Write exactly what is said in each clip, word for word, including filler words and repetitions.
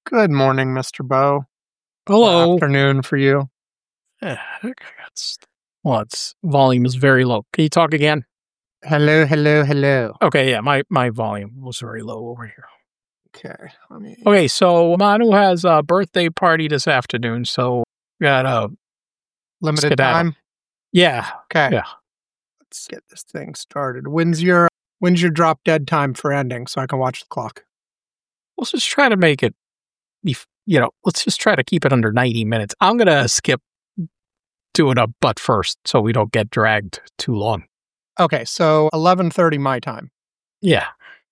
Good morning, Mister Bo. Hello. Afternoon for you. Eh, It's, well, its volume is very low. Can you talk again? Hello, hello, hello. Okay, yeah, my, my volume was very low over here. Okay, let me. Okay, so Manu has a birthday party this afternoon, so we got a Limited skedaddle. time. Yeah, Okay. yeah. Let's get this thing started. When's your when's your drop dead time for ending so I can watch the clock? Let's just try to make it, be, you know, let's just try to keep it under ninety minutes. I'm going to skip doing a butt first so we don't get dragged too long. Okay, so eleven thirty my time. Yeah.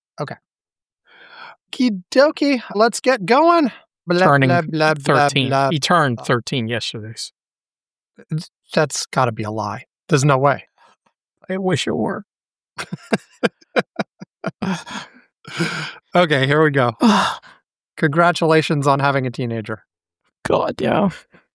Okie dokie, let's get going. Blah, Turning blah, blah, blah, thirteen. blah. He turned thirteen yesterday. That's got to be a lie. There's no way. I wish it were. Okay, here we go. Congratulations on having a teenager. God, yeah.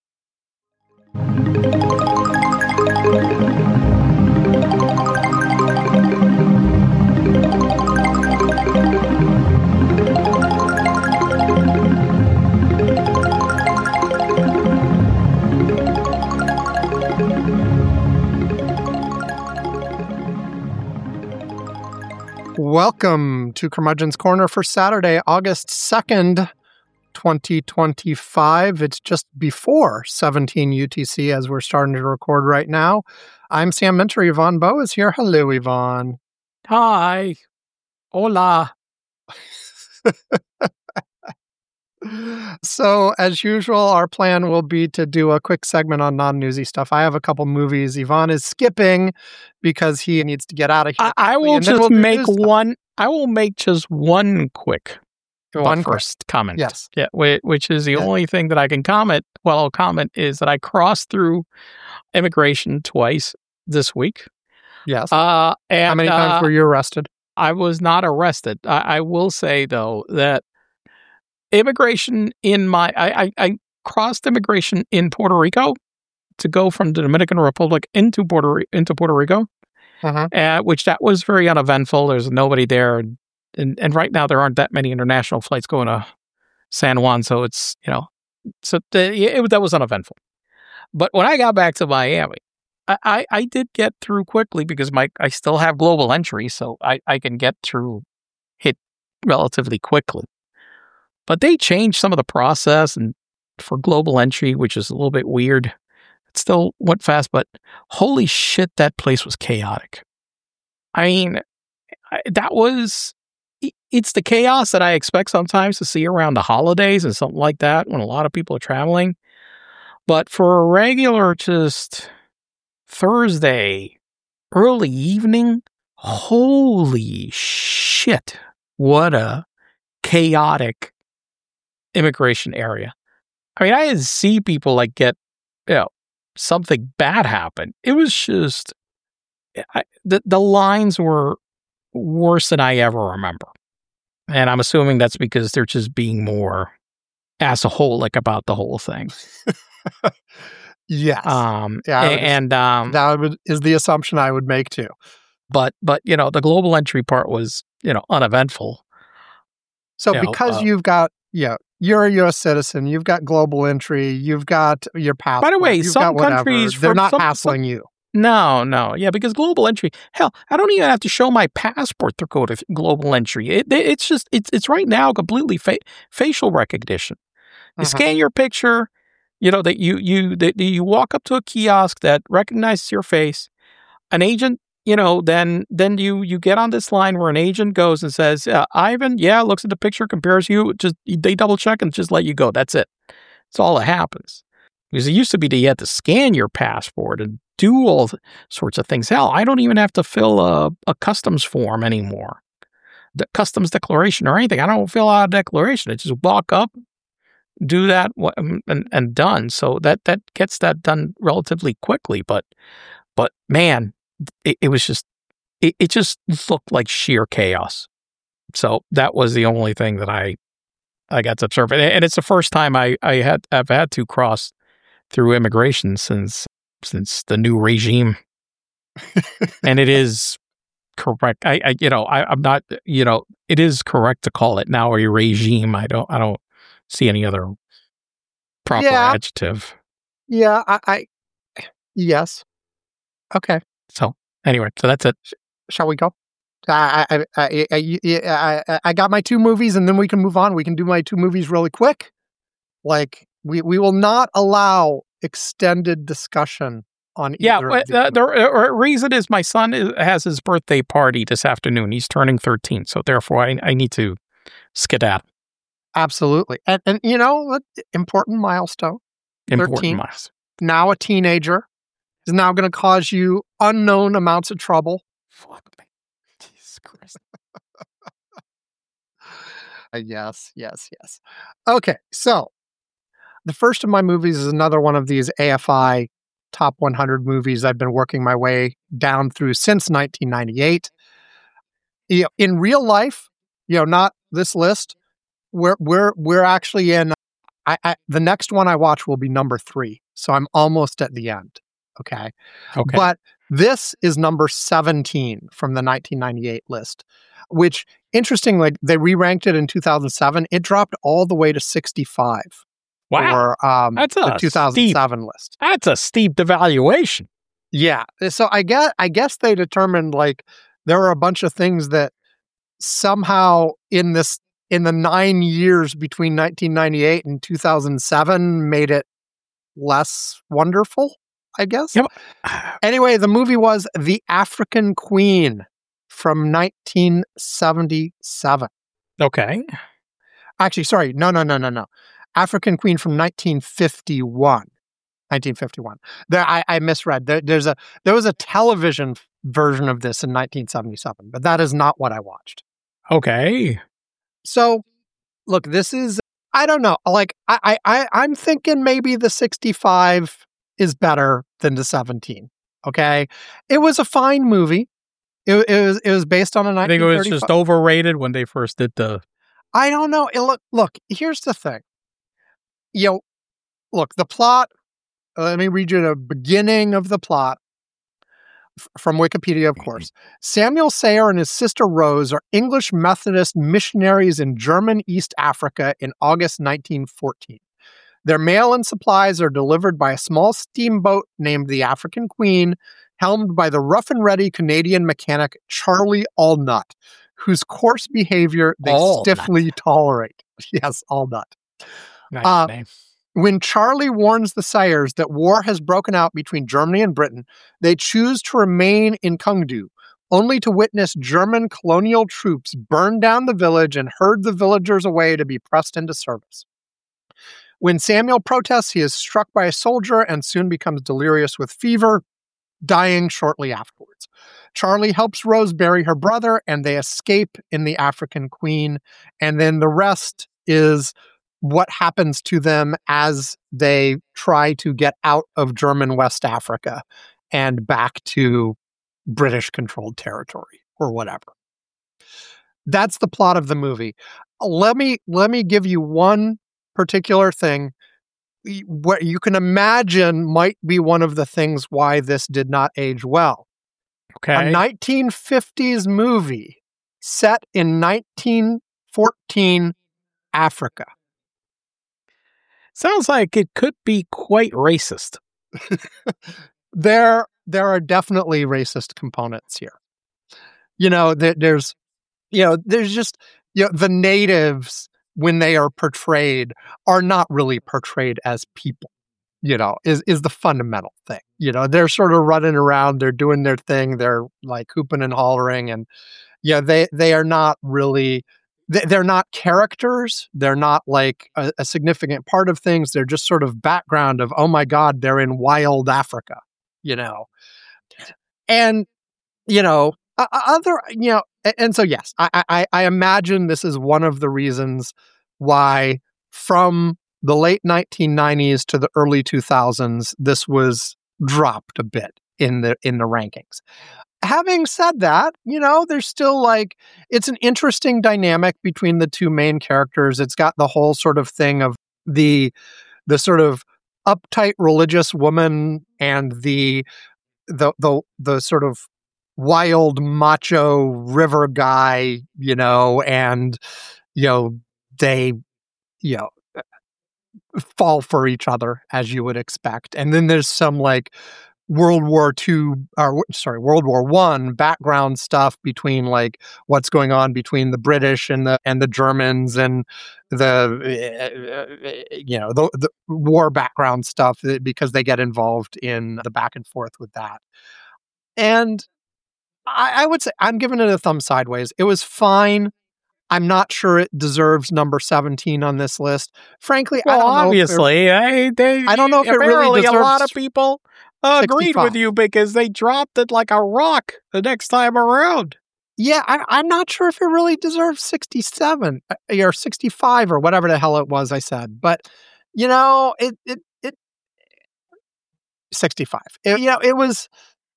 Welcome to Curmudgeon's Corner for Saturday, August second, twenty twenty-five. It's just before seventeen U T C as we're starting to record right now. I'm Sam Minter. Yvonne Bo is here. Hello, Yvonne. Hi. Hola. So, as usual, our plan will be to do a quick segment on non-newsy stuff. I have a couple movies. Yvonne is skipping because he needs to get out of here. I, I will And then just we'll do make news stuff. one. I will make just one quick, One but quick. first comment. Yes. Yeah, whi- which is the Yeah. only thing that I can comment. Well, I'll comment is that I crossed through immigration twice this week. Yes. Uh, and How many times uh, were you arrested? I was not arrested. I, I will say though that immigration in my I, I, I crossed immigration in Puerto Rico to go from the Dominican Republic into Puerto Ri- into Puerto Rico. Uh-huh. Uh, which that was very uneventful. There's nobody there, and, and and right now there aren't that many international flights going to San Juan, so it's you know, so the, it, that was uneventful. But when I got back to Miami, I, I, I did get through quickly because my I still have global entry, so I, I can get through it relatively quickly. But they changed some of the process and for global entry, which is a little bit weird. It still went fast, but holy shit, that place was chaotic. I mean, I- that was, i- it's the chaos that I expect sometimes to see around the holidays and something like that when a lot of people are traveling. But for a regular just Thursday, early evening, holy shit, what a chaotic immigration area. I mean, I didn't see people like get, you know, something bad happen. It was just, I, the, the lines were worse than I ever remember. And I'm assuming that's because they're just being more assaholic about the whole thing. Yes. Um, Yeah, I a- would just- and, um, that would, is the assumption I would make too. but, but, you know, the global entry part was, you know, uneventful. So You know, because uh, you've got, yeah, you're a U S citizen, you've got global entry, you've got your passport. By the way, you've some got whatever, countries they're from not some- hassling some- you. No, no. Yeah, because global entry, hell, I don't even have to show my passport to go to global entry. It, it- it's just, it's it's right now completely fa- facial recognition. You Mhm. scan your picture, you know, that you, you, that you walk up to a kiosk that recognizes your face. An agent, you know, then, then you, you get on this line where an agent goes and says, uh, Ivan, yeah, looks at the picture, compares you, just, they double check and just let you go. That's it. That's all that happens. Because it used to be that you had to scan your passport and do all sorts of things. Hell, I don't even have to fill a, a customs form anymore. The customs declaration or anything. I don't fill out a declaration. I just walk up, do that, wh- and, and done. So that, that gets that done relatively quickly. But, but man, it, it was just, it, it just looked like sheer chaos. So that was the only thing that I, I got to observe. And, and it's the first time I, I had, I've had to cross through immigration since since the new regime, and it is correct. I, I you know, I, I'm not, you know, it is correct to call it now a regime. I don't, I don't see any other proper Yeah. adjective. Yeah, I, I yes. Okay. So anyway, so that's it. Shall we go? I I, I, I, I, I I got my two movies, and then we can move on. We can do my two movies really quick. Like, we, we will not allow extended discussion on Yeah, either well, of these the, the movies. uh, reason is my son is, has his birthday party this afternoon. He's turning thirteen, so therefore I, I need to skedaddle. Absolutely. And, and you know, what? Important milestone. Important thirteen. miles. Now a teenager is now going to cause you unknown amounts of trouble. Fuck me. Jesus Christ. Uh, yes, yes, yes. Okay, so the first of my movies is another one of these A F I top one hundred movies I've been working my way down through since nineteen ninety-eight. You know, in real life, you know, not this list, we're we're we're actually in. I, I the next one I watch will be number three, so I'm almost at the end. Okay, Okay. but this is number seventeen from the nineteen ninety-eight list, which, interesting, like they re-ranked it in two thousand seven. It dropped all the way to sixty-five Wow. for um, That's the a two thousand seven steep, list. that's a steep devaluation. Yeah. So I guess, I guess they determined like there were a bunch of things that somehow in this, in the nine years between nineteen ninety-eight and two thousand seven made it less wonderful, I guess. Yep. Anyway, the movie was The African Queen from nineteen seventy-seven. Okay. Actually, sorry. No, no, no, no, no. African Queen from nineteen fifty-one. nineteen fifty-one. There, I, I misread. There, there's a there was a television f- version of this in nineteen seventy-seven, but that is not what I watched. Okay. So, look, this is, I don't know. Like, I, I, I I'm thinking maybe the sixty-five is better than the seventeen. Okay, it was a fine movie. It, it was it was based on a I think it nineteen was thirty-five. just overrated when they first did the. I don't know. It, look, look. Here's the thing. You know, look, the plot. Let me read you the beginning of the plot f- from Wikipedia, of course. Samuel Sayer and his sister Rose are English Methodist missionaries in German East Africa in August nineteen fourteen. Their mail and supplies are delivered by a small steamboat named the African Queen, helmed by the rough and ready Canadian mechanic Charlie Allnut, whose coarse behavior they Allnut. stiffly tolerate. Yes, Allnut. Nice Uh, name. When Charlie warns the Sayers that war has broken out between Germany and Britain, they choose to remain in Kungdu, only to witness German colonial troops burn down the village and herd the villagers away to be pressed into service. When Samuel protests, he is struck by a soldier and soon becomes delirious with fever, dying shortly afterwards. Charlie helps Rose bury her brother, and they escape in the African Queen, and then the rest is what happens to them as they try to get out of German West Africa and back to British-controlled territory or whatever. That's the plot of the movie. Let me let me give you one particular thing what you can imagine might be one of the things why this did not age well. Okay. A nineteen fifties movie set in nineteen fourteen Africa. Sounds like it could be quite racist. There, there are definitely racist components here. You know, there, there's, you know, there's just, you know, the natives, when they are portrayed, are not really portrayed as people, you know, is, is the fundamental thing. You know, they're sort of running around, they're doing their thing, they're like hooping and hollering, and, yeah, they, they are not really, they, they're not characters. They're not like a, a significant part of things. They're just sort of background of, oh my God, they're in wild Africa, you know. And, you know, uh, other, you know, and, and so, yes, I, I, I imagine this is one of the reasons why from the late nineteen nineties to the early two thousands, this was dropped a bit in the, in the rankings. Having said that, you know, there's still like, it's an interesting dynamic between the two main characters. It's got the whole sort of thing of the, the sort of uptight religious woman and the, the, the, the sort of wild macho river guy, you know, and, you know, they, you know, fall for each other, as you would expect. And then there's some like World War Two, or sorry, World War One background stuff between like what's going on between the British and the and the Germans, and the uh, you know the, the war background stuff, because they get involved in the back and forth with that. And I, I would say I'm giving it a thumb sideways. It was fine. I'm not sure it deserves number seventeen on this list. Frankly, well, I don't know. Obviously, If I, they, I don't know if it really deserves a lot of people uh, agreed sixty-five. with you because they dropped it like a rock the next time around. Yeah, I, I'm not sure if it really deserves sixty-seven or sixty-five or whatever the hell it was I said. But, you know, it, it, it, sixty-five. It, you know, it was,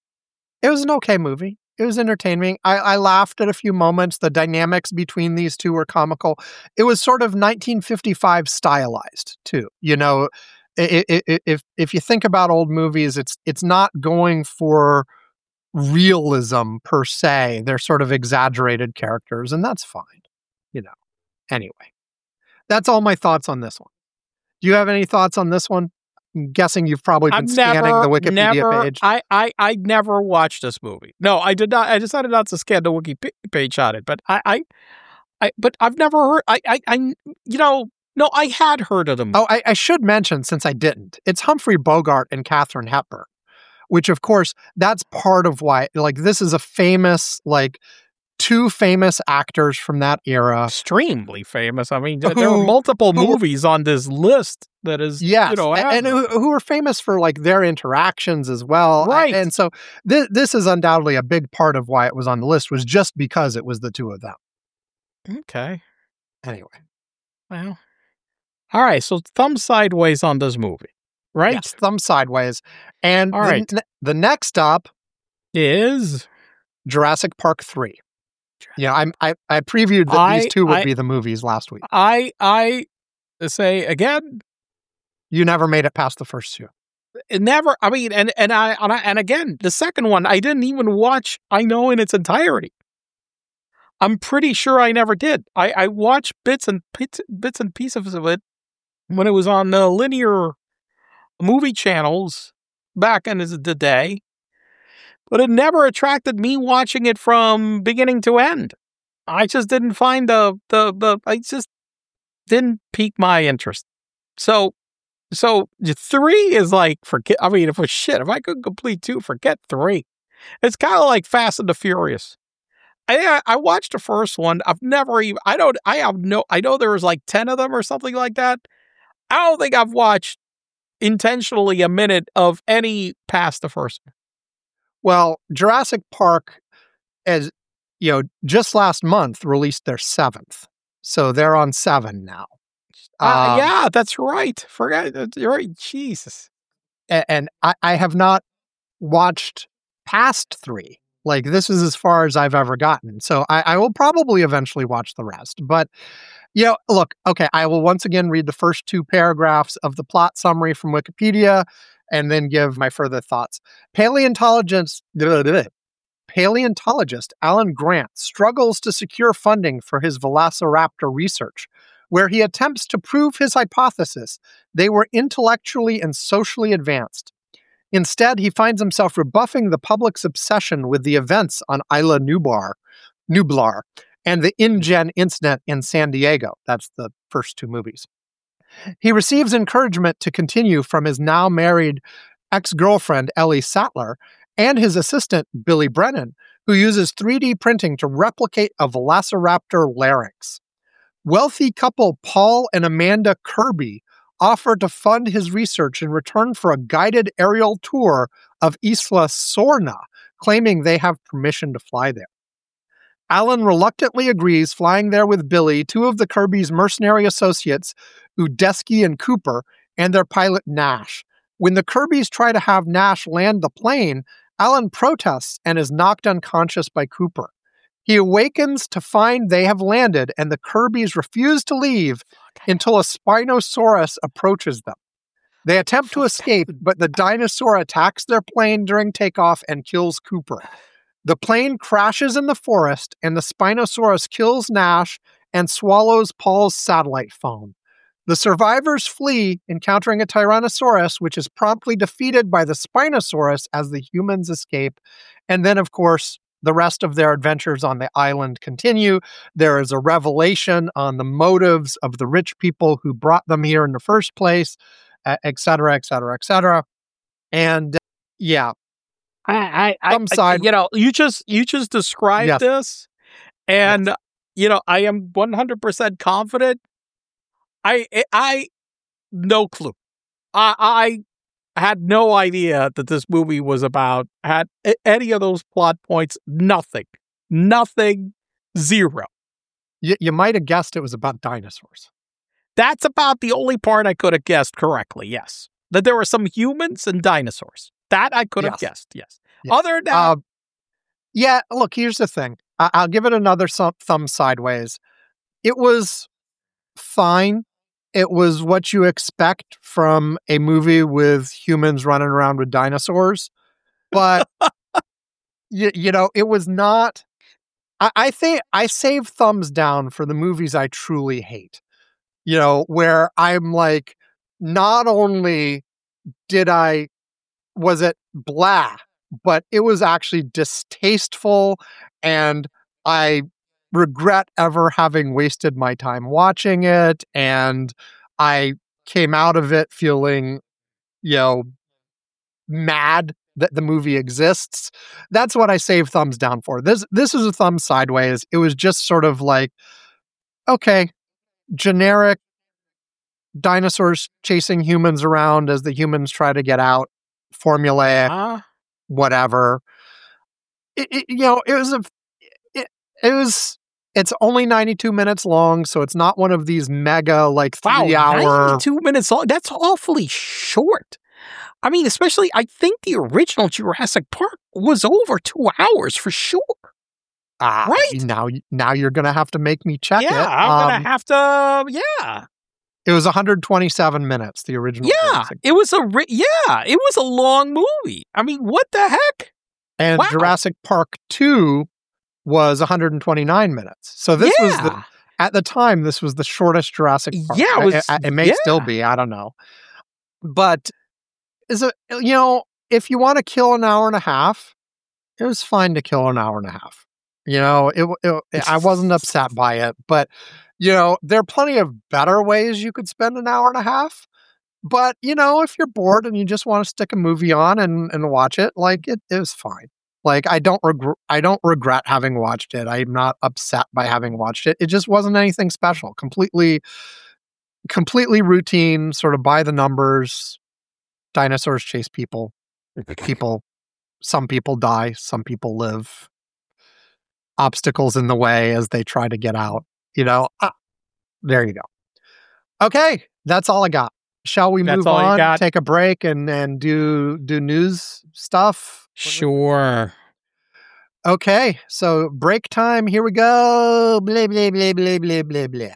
it was an okay movie. It was entertaining. I, I laughed at a few moments. The dynamics between these two were comical. It was sort of nineteen fifty-five stylized too. You know, it, it, it, if if you think about old movies, it's it's not going for realism per se. They're sort of exaggerated characters, and that's fine. You know. Anyway, that's all my thoughts on this one. Do you have any thoughts on this one? I'm guessing you've probably been I've scanning never, the Wikipedia never, page. I, I, I never watched this movie. No, I did not. I decided not to scan the wiki page on it, but I, I, I but I've never heard. I, I, I, you know, no, I had heard of them. Oh, I, I should mention, since I didn't, it's Humphrey Bogart and Katharine Hepburn, which, of course, that's part of why. Like, this is a famous, like, two famous actors from that era. Extremely famous. I mean, who, there are multiple who, movies on this list that is, yes, you know, and, and who, who are famous for like their interactions as well. Right. And so th- this is undoubtedly a big part of why it was on the list, was just because it was the two of them. Okay. Anyway. Well, all right. So thumb sideways on this movie, right? Yes, thumb sideways. And all the, right. n- the next up is Jurassic Park three. Yeah, I'm, I I previewed that I, these two would I, be the movies last week. I I say again, you never made it past the first two. It never. I mean, and and I, and I and again, the second one I didn't even watch. I know in its entirety. I'm pretty sure I never did. I, I watched bits and bits, bits and pieces of it when it was on the linear movie channels back in the day. But it never attracted me watching it from beginning to end. I just didn't find the, the, the, I just didn't pique my interest. So, so three is like, forget, I mean, if it was shit, if I could complete two, forget three. It's kind of like Fast and the Furious. I, I watched the first one. I've never even, I don't, I have no, I know there was like ten of them or something like that. I don't think I've watched intentionally a minute of any past the first one. Well, Jurassic Park, as you know, just last month released their seventh, so they're on seven now. Uh, um, yeah, that's right. Forget you're right. Jesus, and, and I, I have not watched past three. Like, this is as far as I've ever gotten. So I, I will probably eventually watch the rest. But, you know, look, okay, I will once again read the first two paragraphs of the plot summary from Wikipedia and then give my further thoughts. Paleontologist, blah, blah, blah, paleontologist Alan Grant struggles to secure funding for his Velociraptor research, where he attempts to prove his hypothesis they were intellectually and socially advanced. Instead, he finds himself rebuffing the public's obsession with the events on Isla Nublar, Nublar and the InGen incident in San Diego. That's the first two movies. He receives encouragement to continue from his now married ex-girlfriend, Ellie Sattler, and his assistant, Billy Brennan, who uses three D printing to replicate a Velociraptor larynx. Wealthy couple Paul and Amanda Kirby offered to fund his research in return for a guided aerial tour of Isla Sorna, claiming they have permission to fly there. Alan reluctantly agrees, flying there with Billy, two of the Kirby's mercenary associates, Udesky and Cooper, and their pilot Nash. When the Kirbys try to have Nash land the plane, Alan protests and is knocked unconscious by Cooper. He awakens to find they have landed, and the Kirbys refuse to leave until a Spinosaurus approaches them. They attempt to escape, but the dinosaur attacks their plane during takeoff and kills Cooper. The plane crashes in the forest, and the Spinosaurus kills Nash and swallows Paul's satellite phone. The survivors flee, encountering a Tyrannosaurus, which is promptly defeated by the Spinosaurus as the humans escape. And then, of course, the rest of their adventures on the island continue. There is a revelation on the motives of the rich people who brought them here in the first place, et cetera, et cetera, et cetera. And uh, yeah, I, I, some I, side, you know, you just you just described yes. this, and yes. you know, I am one hundred percent confident. I, I, no clue. I, I had no idea that this movie was about, had any of those plot points. Nothing. Nothing. Zero. You, you might have guessed it was about dinosaurs. That's about the only part I could have guessed correctly, yes. That there were some humans and dinosaurs. That I could have yes. guessed, yes. yes. Other than that. Uh, yeah, look, here's the thing. I- I'll give it another thumb sideways. It was fine. It was what you expect from a movie with humans running around with dinosaurs. But, you, you know, it was not... I, I think I save thumbs down for the movies I truly hate. You know, where I'm like, not only did I... was it blah, but it was actually distasteful, and I regret ever having wasted my time watching it, and I came out of it feeling, you know, mad that the movie exists. That's what I save thumbs down for. This this is a thumb sideways. It was just sort of like, okay, generic dinosaurs chasing humans around as the humans try to get out, formulaic, uh, whatever. It, it, you know, it was a it, it was it's only ninety-two minutes long, so it's not one of these mega like three wow, hour ninety-two minutes long. That's awfully short. I mean, especially I think the original Jurassic Park was over two hours for sure. Ah, right now, now you're gonna have to make me check yeah, it. I'm um, gonna have to. Yeah, it was one hundred twenty-seven minutes. The original. Yeah, Jurassic. it was a ri- yeah, it was a long movie. I mean, what the heck? And wow. Jurassic Park two was one hundred twenty-nine minutes. So this yeah. was the at the time this was the shortest Jurassic Park. Yeah, it, was, it, it may yeah. still be. I don't know, but is it you know if you want to kill an hour and a half, it was fine to kill an hour and a half. You know, it, it, it I wasn't upset by it, but you know there are plenty of better ways you could spend an hour and a half. But you know, if you're bored and you just want to stick a movie on and, and watch it, like it, it was fine. Like I don't regret I don't regret having watched it. I'm not upset by having watched it. It just wasn't anything special. Completely, completely routine, sort of by the numbers. Dinosaurs chase people. People, some people die, some people live. Obstacles in the way as they try to get out. You know, ah, there you go. Okay, that's all I got. Shall we that's move on? Take a break and and do do news stuff. Sure. Okay, so break time. Here we go. Blah blah blah blah blah blah blah.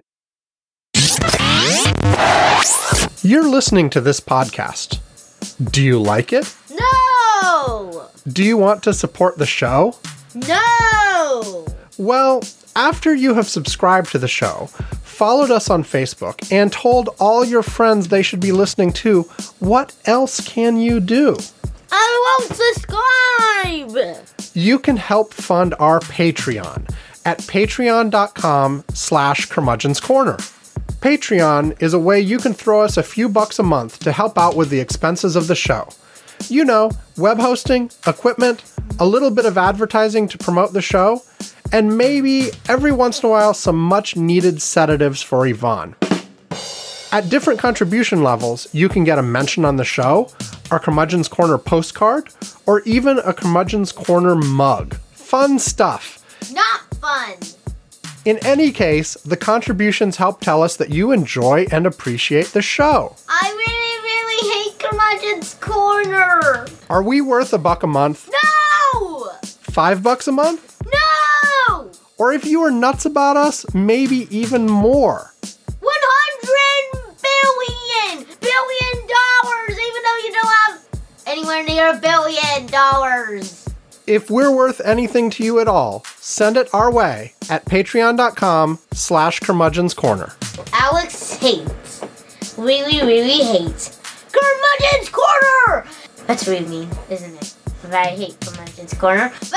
You're listening to this podcast. Do you like it? No! Do you want to support the show? No! Well, after you have subscribed to the show, followed us on Facebook, and told all your friends they should be listening to, what else can you do? I won't subscribe! You can help fund our Patreon at patreon.com slash curmudgeon's corner. Patreon is a way you can throw us a few bucks a month to help out with the expenses of the show. You know, web hosting, equipment, a little bit of advertising to promote the show, and maybe every once in a while some much needed sedatives for Yvonne. At different contribution levels, you can get a mention on the show, our Curmudgeon's Corner postcard, or even a Curmudgeon's Corner mug. Fun stuff. Not fun. In any case, the contributions help tell us that you enjoy and appreciate the show. I really, really hate Curmudgeon's Corner. Are we worth a buck a month? No! Five bucks a month? No! Or if you are nuts about us, maybe even more. one hundred billion! Billion dollars, even though you don't have anywhere near a billion dollars. If we're worth anything to you at all, send it our way at patreon.com slash curmudgeon's corner. Alex hates really, really hate. Curmudgeon's Corner! That's really mean, isn't it? But I hate Curmudgeon's Corner. But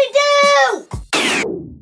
I really do!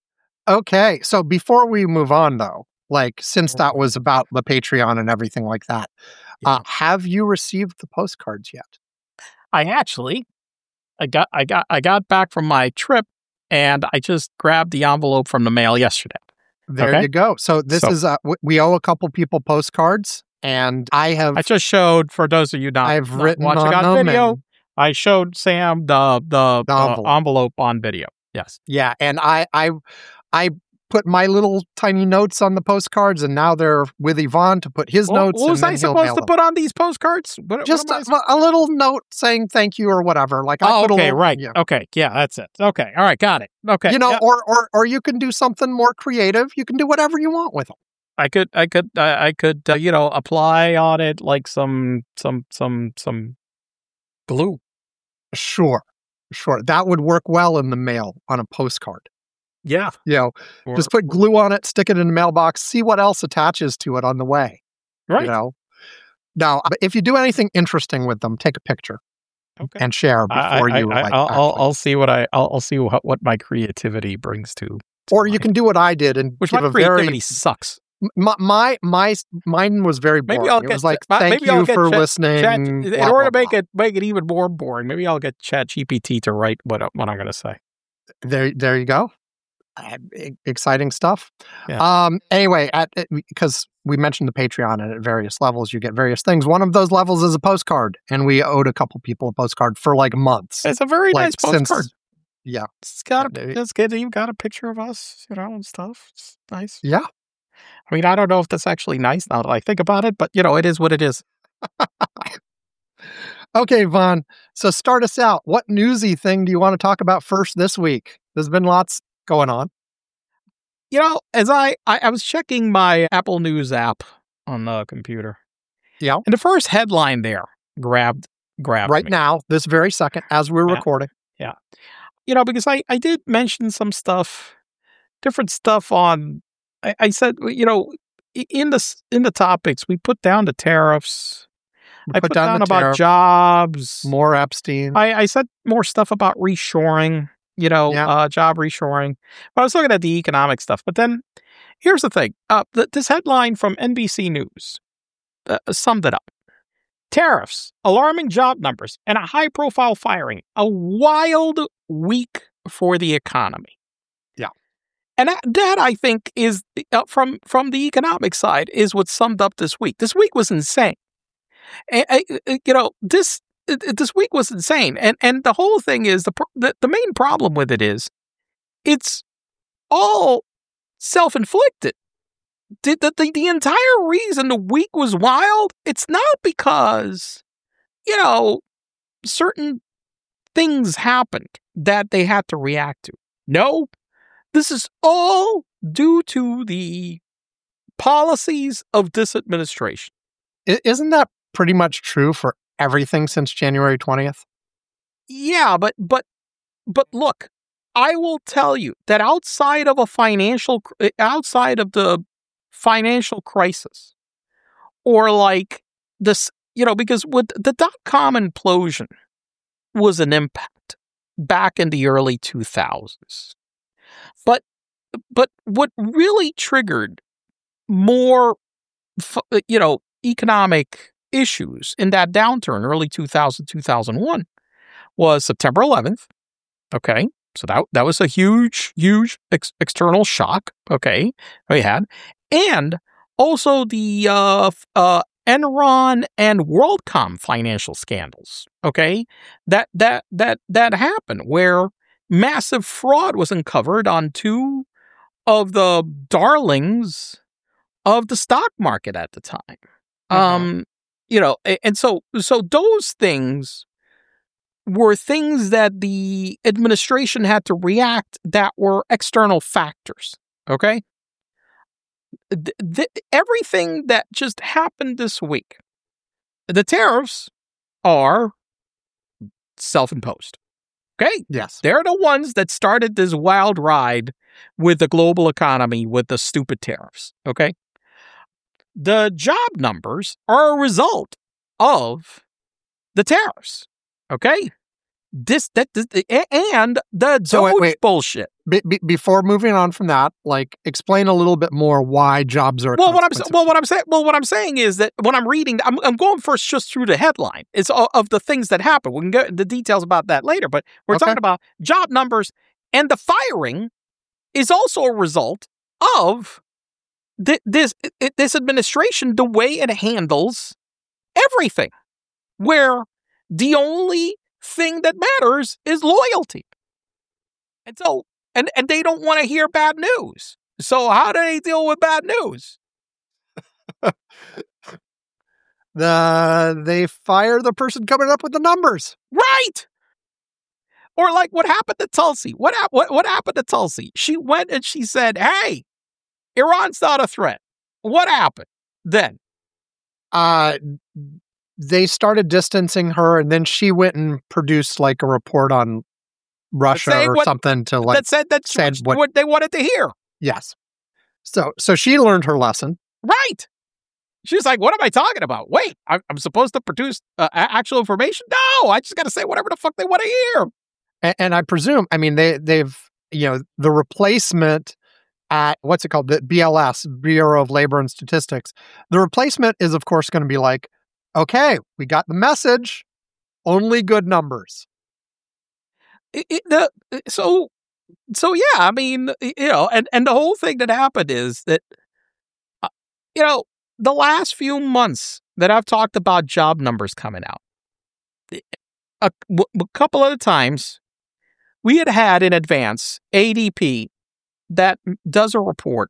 Okay, so before we move on, though, like, since that was about the Patreon and everything like that, uh, have you received the postcards yet? I actually, I got, I got, I got back from my trip, and I just grabbed the envelope from the mail yesterday. There Okay. you go. So this So- is, uh, w- we owe a couple people postcards, and I have, I just showed, for those of you not, I've not written watching on on them. video, and- I showed Sam the the, The uh, envelope. envelope on video. Yes. yeah, and I, I, I put my little tiny notes on the postcards, and now they're with Yvonne to put his What, notes. what was and I then he'll supposed mail to them. put on these postcards? What, what Just am I a, a little note saying thank you or whatever. Like, I Oh, put a okay, little- right. yeah. Okay, yeah, that's it. Okay, all right, got it. Okay, You know, yeah. or, or or you can do something more creative. You can do whatever you want with them. I could, I could, I, I could, uh, you know, apply on it like some, some, some, some glue. Sure, sure. That would work well in the mail on a postcard. Yeah, You know, or, just put glue on it, stick it in the mailbox, see what else attaches to it on the way. right. You know. Now, but if you do anything interesting with them, take a picture Okay. and share I, before I, you I, like. I'll, I'll, actually- I'll see what I, I'll, I'll see what, what my creativity brings to. to or you my- can do what I did and which give my a very creativity sucks. my, my my mine was very boring. Maybe I'll it get was like, ma- thank maybe I'll you get for Chat- listening. Chat, in blah, order to blah, make blah. it make it even more boring, maybe I'll get Chat G P T to write what I- what I'm going to say. There, there you go. Uh, e- exciting stuff. Yeah. Um. Anyway, at because we mentioned the Patreon, and at various levels you get various things. One of those levels is a postcard, and we owed a couple people a postcard for like months. It's a very Like, nice postcard. since- yeah, It's got Yeah, a, they- it's good. You've got a picture of us, you know, and stuff. It's nice. yeah. I mean, I don't know if that's actually nice now that I think about it, but you know, it is what it is. Okay, Vaughn. So start us out. What newsy thing do you want to talk about first this week? There's been lots going on. You know, as I, I, I was checking my Apple News app on the computer. Yeah. And the first headline there grabbed grabbed Right me. now, this very second, as we're Yeah. recording. You know, because I, I did mention some stuff, different stuff on. I, I said, you know, i- in the s- in the topics we put down the tariffs. We I put, down, the about tariff, jobs. more Epstein. I, I said more stuff about reshoring, you know, Yeah. uh, job reshoring. But I was looking at the economic stuff. But then here's the thing. Uh, th- this headline from N B C News uh, summed it up. Tariffs, alarming job numbers, and a high-profile firing. A wild week for the economy. Yeah. And that, that I think, is uh, from, from the economic side, is what summed up this week. This week was insane. And, uh, you know, this it- it- this week was insane, and and the whole thing is the pr- the, the main problem with it is it's all self inflicted. The, the the the entire reason the week was wild, it's not because you know certain things happened that they had to react to. No, this is all due to the policies of this administration. I- Isn't that pretty much true for everything since January twentieth? Yeah, but but but look, I will tell you that outside of a financial cr- outside of the financial crisis or like this, you know, because with the dot-com implosion was an impact back in the early two thousands. But but what really triggered more f- you know, economic issues in that downturn, early two thousand, two thousand one, was September eleventh. Okay. So that, that was a huge, huge ex- external shock. Okay. We had. And also the uh, f- uh, Enron and WorldCom financial scandals. Okay. That, that, that, that happened where massive fraud was uncovered on two of the darlings of the stock market at the time. Mhm. Um, you know, a- and so so those things were things that the administration had to react that were external factors. Okay, th- th- everything that just happened this week, the tariffs are self-imposed. Okay, Yes. they're the ones that started this wild ride with the global economy with the stupid tariffs. Okay. the job numbers are a result of the tariffs. Okay? This, that, this, and the Doge So wait, wait. bullshit. Be, be, before moving on from that, like, explain a little bit more why jobs are. a Well, what I'm consequence of- well, what I'm saying, well, what I'm saying is that when I'm reading, I'm, I'm going first just through the headline. It's of, of the things that happen. We can get into the details about that later, but we're Okay. talking about job numbers, and the firing is also a result of th- this it, this administration, the way it handles everything, where the only thing that matters is loyalty, and so and and they don't want to hear bad news. So how do they deal with bad news? the they fire the person coming up with the numbers. Right. Or like what happened to Tulsi? What, hap- what what happened to Tulsi? She went and she said, "Hey, Iran's not a threat." What happened then? Uh, they started distancing her, and then she went and produced like a report on Russia saying or what- something to like that said that's said what, what- they wanted to hear. yes. So so she learned her lesson. Right. She's like, "What am I talking about? Wait, I, I'm supposed to produce uh, a- actual information? No, I just got to say whatever the fuck they want to hear." And, and I presume, I mean, they they've you know the replacement at what's it called, the B L S, Bureau of Labor and Statistics. The replacement is of course going to be like, okay, we got the message, only good numbers. It, it, the, so, so yeah, I mean, you know, and, and the whole thing that happened is that, uh, you know, the last few months that I've talked about job numbers coming out, a, a couple of the times we had had in advance A D P that does a report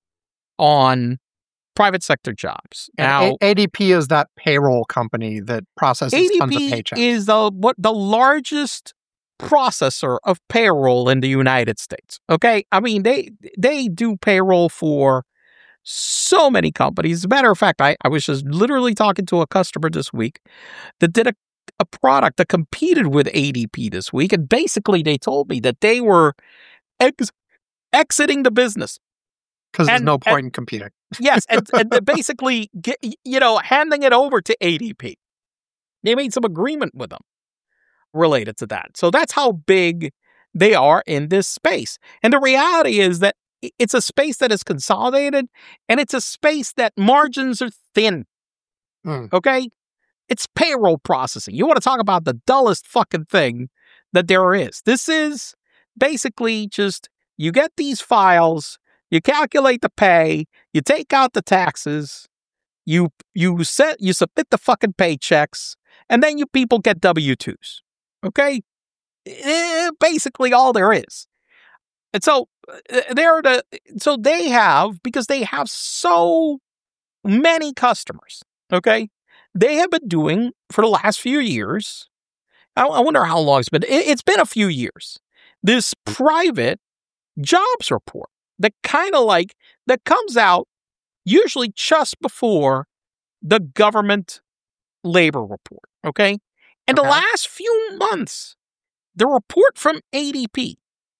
on private sector jobs. And Now, A- ADP is that payroll company that processes tons of A D P paychecks. is the what the largest processor of payroll in the United States. Okay, I mean they they do payroll for so many companies. As a matter of fact, I, I was just literally talking to a customer this week that did a, a product that competed with A D P this week, and basically they told me that they were ex- exiting the business. Because there's and- no point and- in competing. Yes, and, and they're basically get, you know handing it over to A D P. They made some agreement with them related to that. So that's how big they are in this space. And the reality is that it's a space that is consolidated, and it's a space that margins are thin. Mm. Okay? It's payroll processing. You want to talk about the dullest fucking thing that there is. This is basically just you get these files, you calculate the pay, you take out the taxes, you you set you submit the fucking paychecks, and then you people get W two's. Okay? Eh, basically all there is. And so uh, they're the so they have because they have so many customers. Okay, they have been doing for the last few years. I, I wonder how long it's been. It, it's been a few years. This private jobs report that kind of like that comes out usually just before the government labor report. Okay, and Okay. the last few months, the report from A D P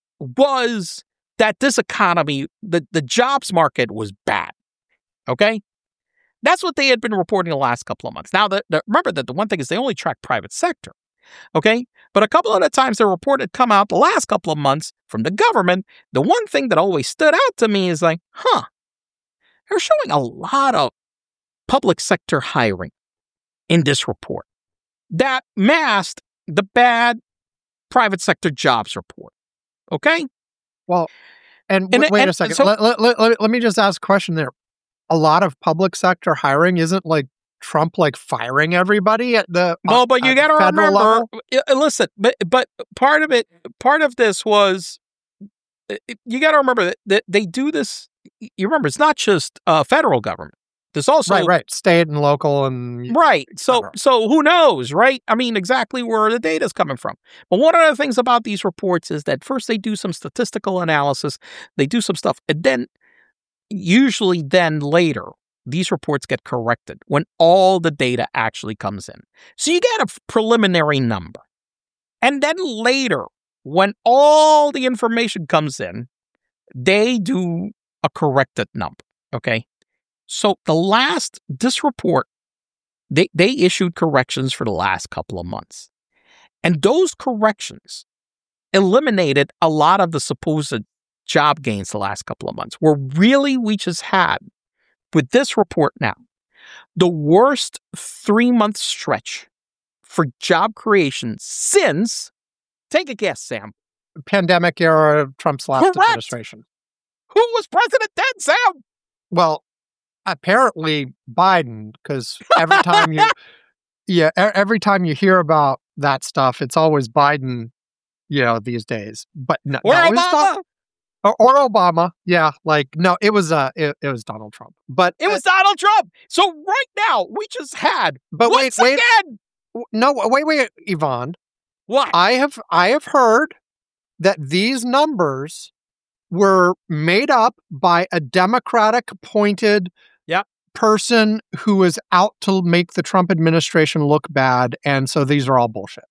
was that this economy, the, the jobs market was bad. Okay? That's what they had been reporting the last couple of months. Now, the, the, remember that the one thing is they only track private sector. Okay? But a couple of the times the report had come out the last couple of months from the government, the one thing that always stood out to me is like, huh, they're showing a lot of public sector hiring in this report that masked the bad private sector jobs report. Okay? Well, and, And- w- wait and a second. so- let, let, let, let, let me just ask a question there. A lot of public sector hiring isn't like Trump like firing everybody at the No, uh, but you at got to the federal remember. level? uh, Listen, but but part of it, part of this was, uh, you got to remember that, that they do this. You remember, it's not just uh, federal government. There's also right, right, state and local and right. So cetera. so who knows, right? I mean, exactly where the data is coming from. But one of the things about these reports is that first they do some statistical analysis, they do some stuff, and then usually then later these reports get corrected when all the data actually comes in. So you get a preliminary number. And then later, when all the information comes in, they do a corrected number, okay? So the last, this report, they, they issued corrections for the last couple of months. And those corrections eliminated a lot of the supposed job gains the last couple of months, where really we just had, with this report now, the worst three-month stretch for job creation since, take a guess, Sam. Pandemic era Trump's last Correct. administration. Who was president then, Sam? Well, apparently Biden, because every time you, yeah, e- every time you hear about that stuff, it's always Biden, you know, these days. But no, Or no, it was Obama. Don- or, or Obama, yeah, like no, it was uh, it, it was Donald Trump. But It was Donald Trump. So right now, we just had, but once wait, wait, again, no, wait, wait, Yvonne. what? I have I have heard that these numbers were made up by a Democratic appointed Yep. person who is out to make the Trump administration look bad, and so these are all bullshit.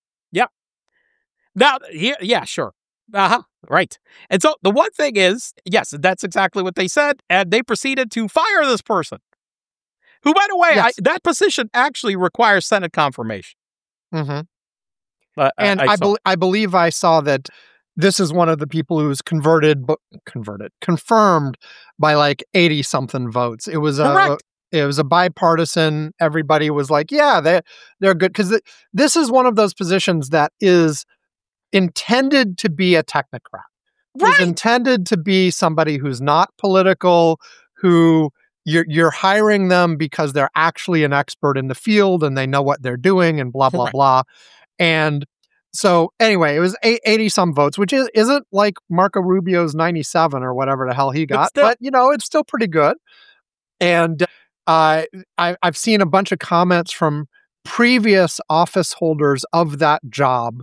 Now, here, yeah, sure. Uh-huh, right. And so the one thing is, yes, that's exactly what they said, and they proceeded to fire this person, who, by the way, Yes. I, that position actually requires Senate confirmation. Mm-hmm. Uh, And I, I, I saw. bel I believe I saw that this is one of the people who's converted, but converted, confirmed by like eighty something votes. It was a, Correct. it was a bipartisan. Everybody was like, yeah, they they're good because th- this is one of those positions that is intended to be a technocrat. Right. Is intended to be somebody who's not political, who you're you're hiring them because they're actually an expert in the field and they know what they're doing and blah blah Correct. blah. And so anyway, it was eighty some votes, which is isn't like Marco Rubio's ninety-seven or whatever the hell he got, still- but you know, it's still pretty good. And uh, I, I've seen a bunch of comments from previous office holders of that job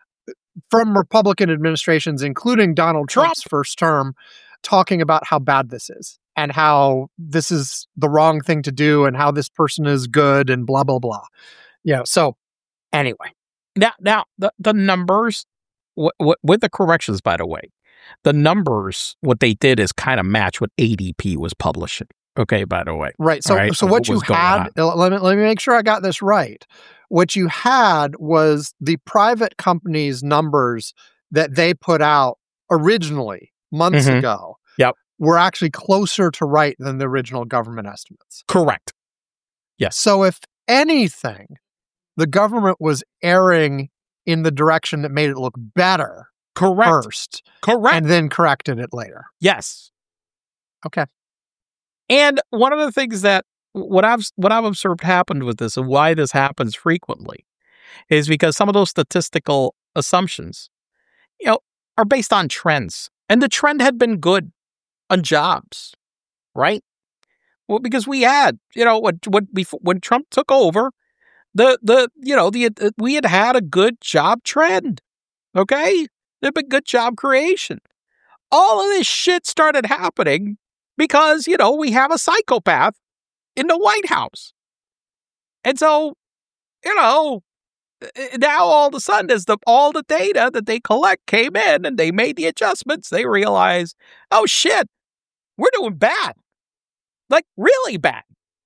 from Republican administrations, including Donald Trump. Trump's first term, talking about how bad this is and how this is the wrong thing to do and how this person is good and blah, blah, blah. Yeah. So anyway. Now, now the, the numbers, w- w- with the corrections, by the way, the numbers, what they did is kind of match what A D P was publishing. Okay, by the way. Right. So, All right, so of what what you was going had, let me, let me make sure I got this right. What you had was the private company's numbers that they put out originally months Mhm. ago. Yep. Were actually closer to right than the original government estimates. Correct. Yes. So if anything, the government was erring in the direction that made it look better Correct. first Correct. and then corrected it later. Yes. Okay. And one of the things that what I've what I've observed happened with this and why this happens frequently is because some of those statistical assumptions, you know, are based on trends. And the trend had been good on jobs, right? Well, because we had, you know, what what before when Trump took over, the the you know the uh, we had had a good job trend. Okay, there'd been good job creation. All of this shit started happening because, you know, we have a psychopath in the White House. And so, you know, now all of a sudden, as the all the data that they collect came in and they made the adjustments, they realize, oh shit, we're doing bad. Like really bad.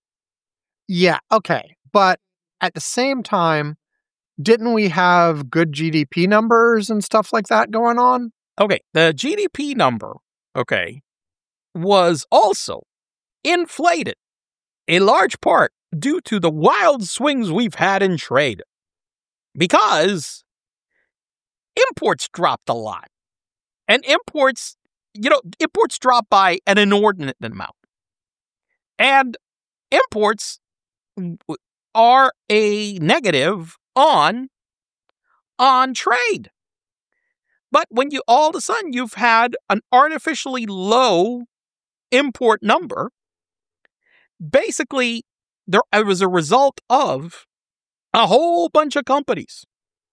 Yeah. Okay. But at the same time, didn't we have good G D P numbers and stuff like that going on? Okay, the G D P number, okay, was also inflated, in large part due to the wild swings we've had in trade. Because imports dropped a lot. And imports, you know, imports dropped by an inordinate amount. And imports are a negative on, on trade. But when you all of a sudden you've had an artificially low import number, basically there it was a result of a whole bunch of companies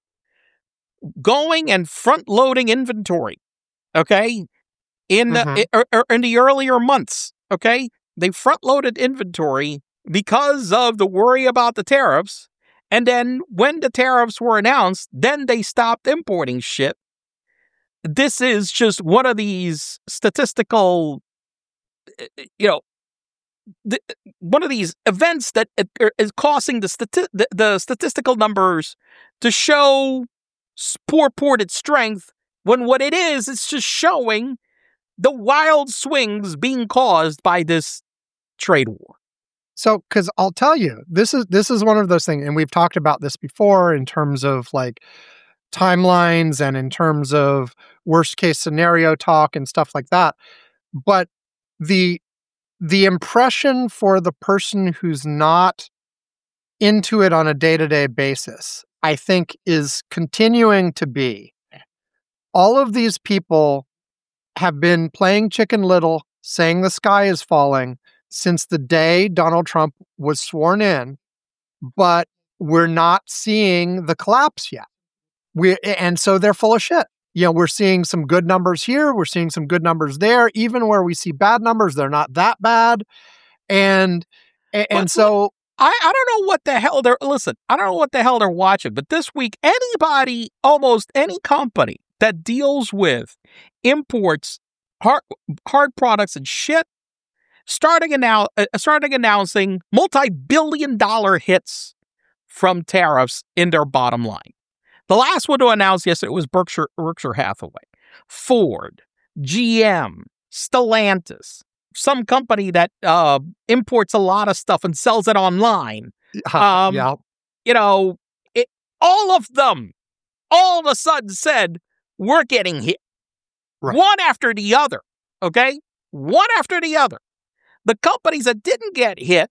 going and front loading inventory. Okay, in the Mhm. er, er, in the earlier months. Okay, they front loaded inventory because of the worry about the tariffs, and then when the tariffs were announced, then they stopped importing shit. This is just one of these statistical, you know, the, one of these events that is causing the, stati- the, the statistical numbers to show purported strength, when what it is, it's just showing the wild swings being caused by this trade war. So, because I'll tell you, this is this is one of those things, and we've talked about this before in terms of like timelines and in terms of worst case scenario talk and stuff like that. But the the impression for the person who's not into it on a day-to-day basis, I think, is continuing to be all of these people have been playing Chicken Little, saying the sky is falling since the day Donald Trump was sworn in, but we're not seeing the collapse yet. We and so they're full of shit. You know, we're seeing some good numbers here. We're seeing some good numbers there. Even where we see bad numbers, they're not that bad. And and, and so I, I don't know what the hell they're listen. I don't know what the hell they're watching. But this week, anybody, almost any company that deals with imports, hard hard products and shit, starting now, uh, starting announcing multi-billion dollar hits from tariffs in their bottom line. The last one to announce yesterday was Berkshire, Berkshire Hathaway, Ford, G M, Stellantis, some company that uh, imports a lot of stuff and sells it online. Um, yeah. You know, it, all of them all of a sudden said, we're getting hit. Right. One after the other, okay? One after the other. The companies that didn't get hit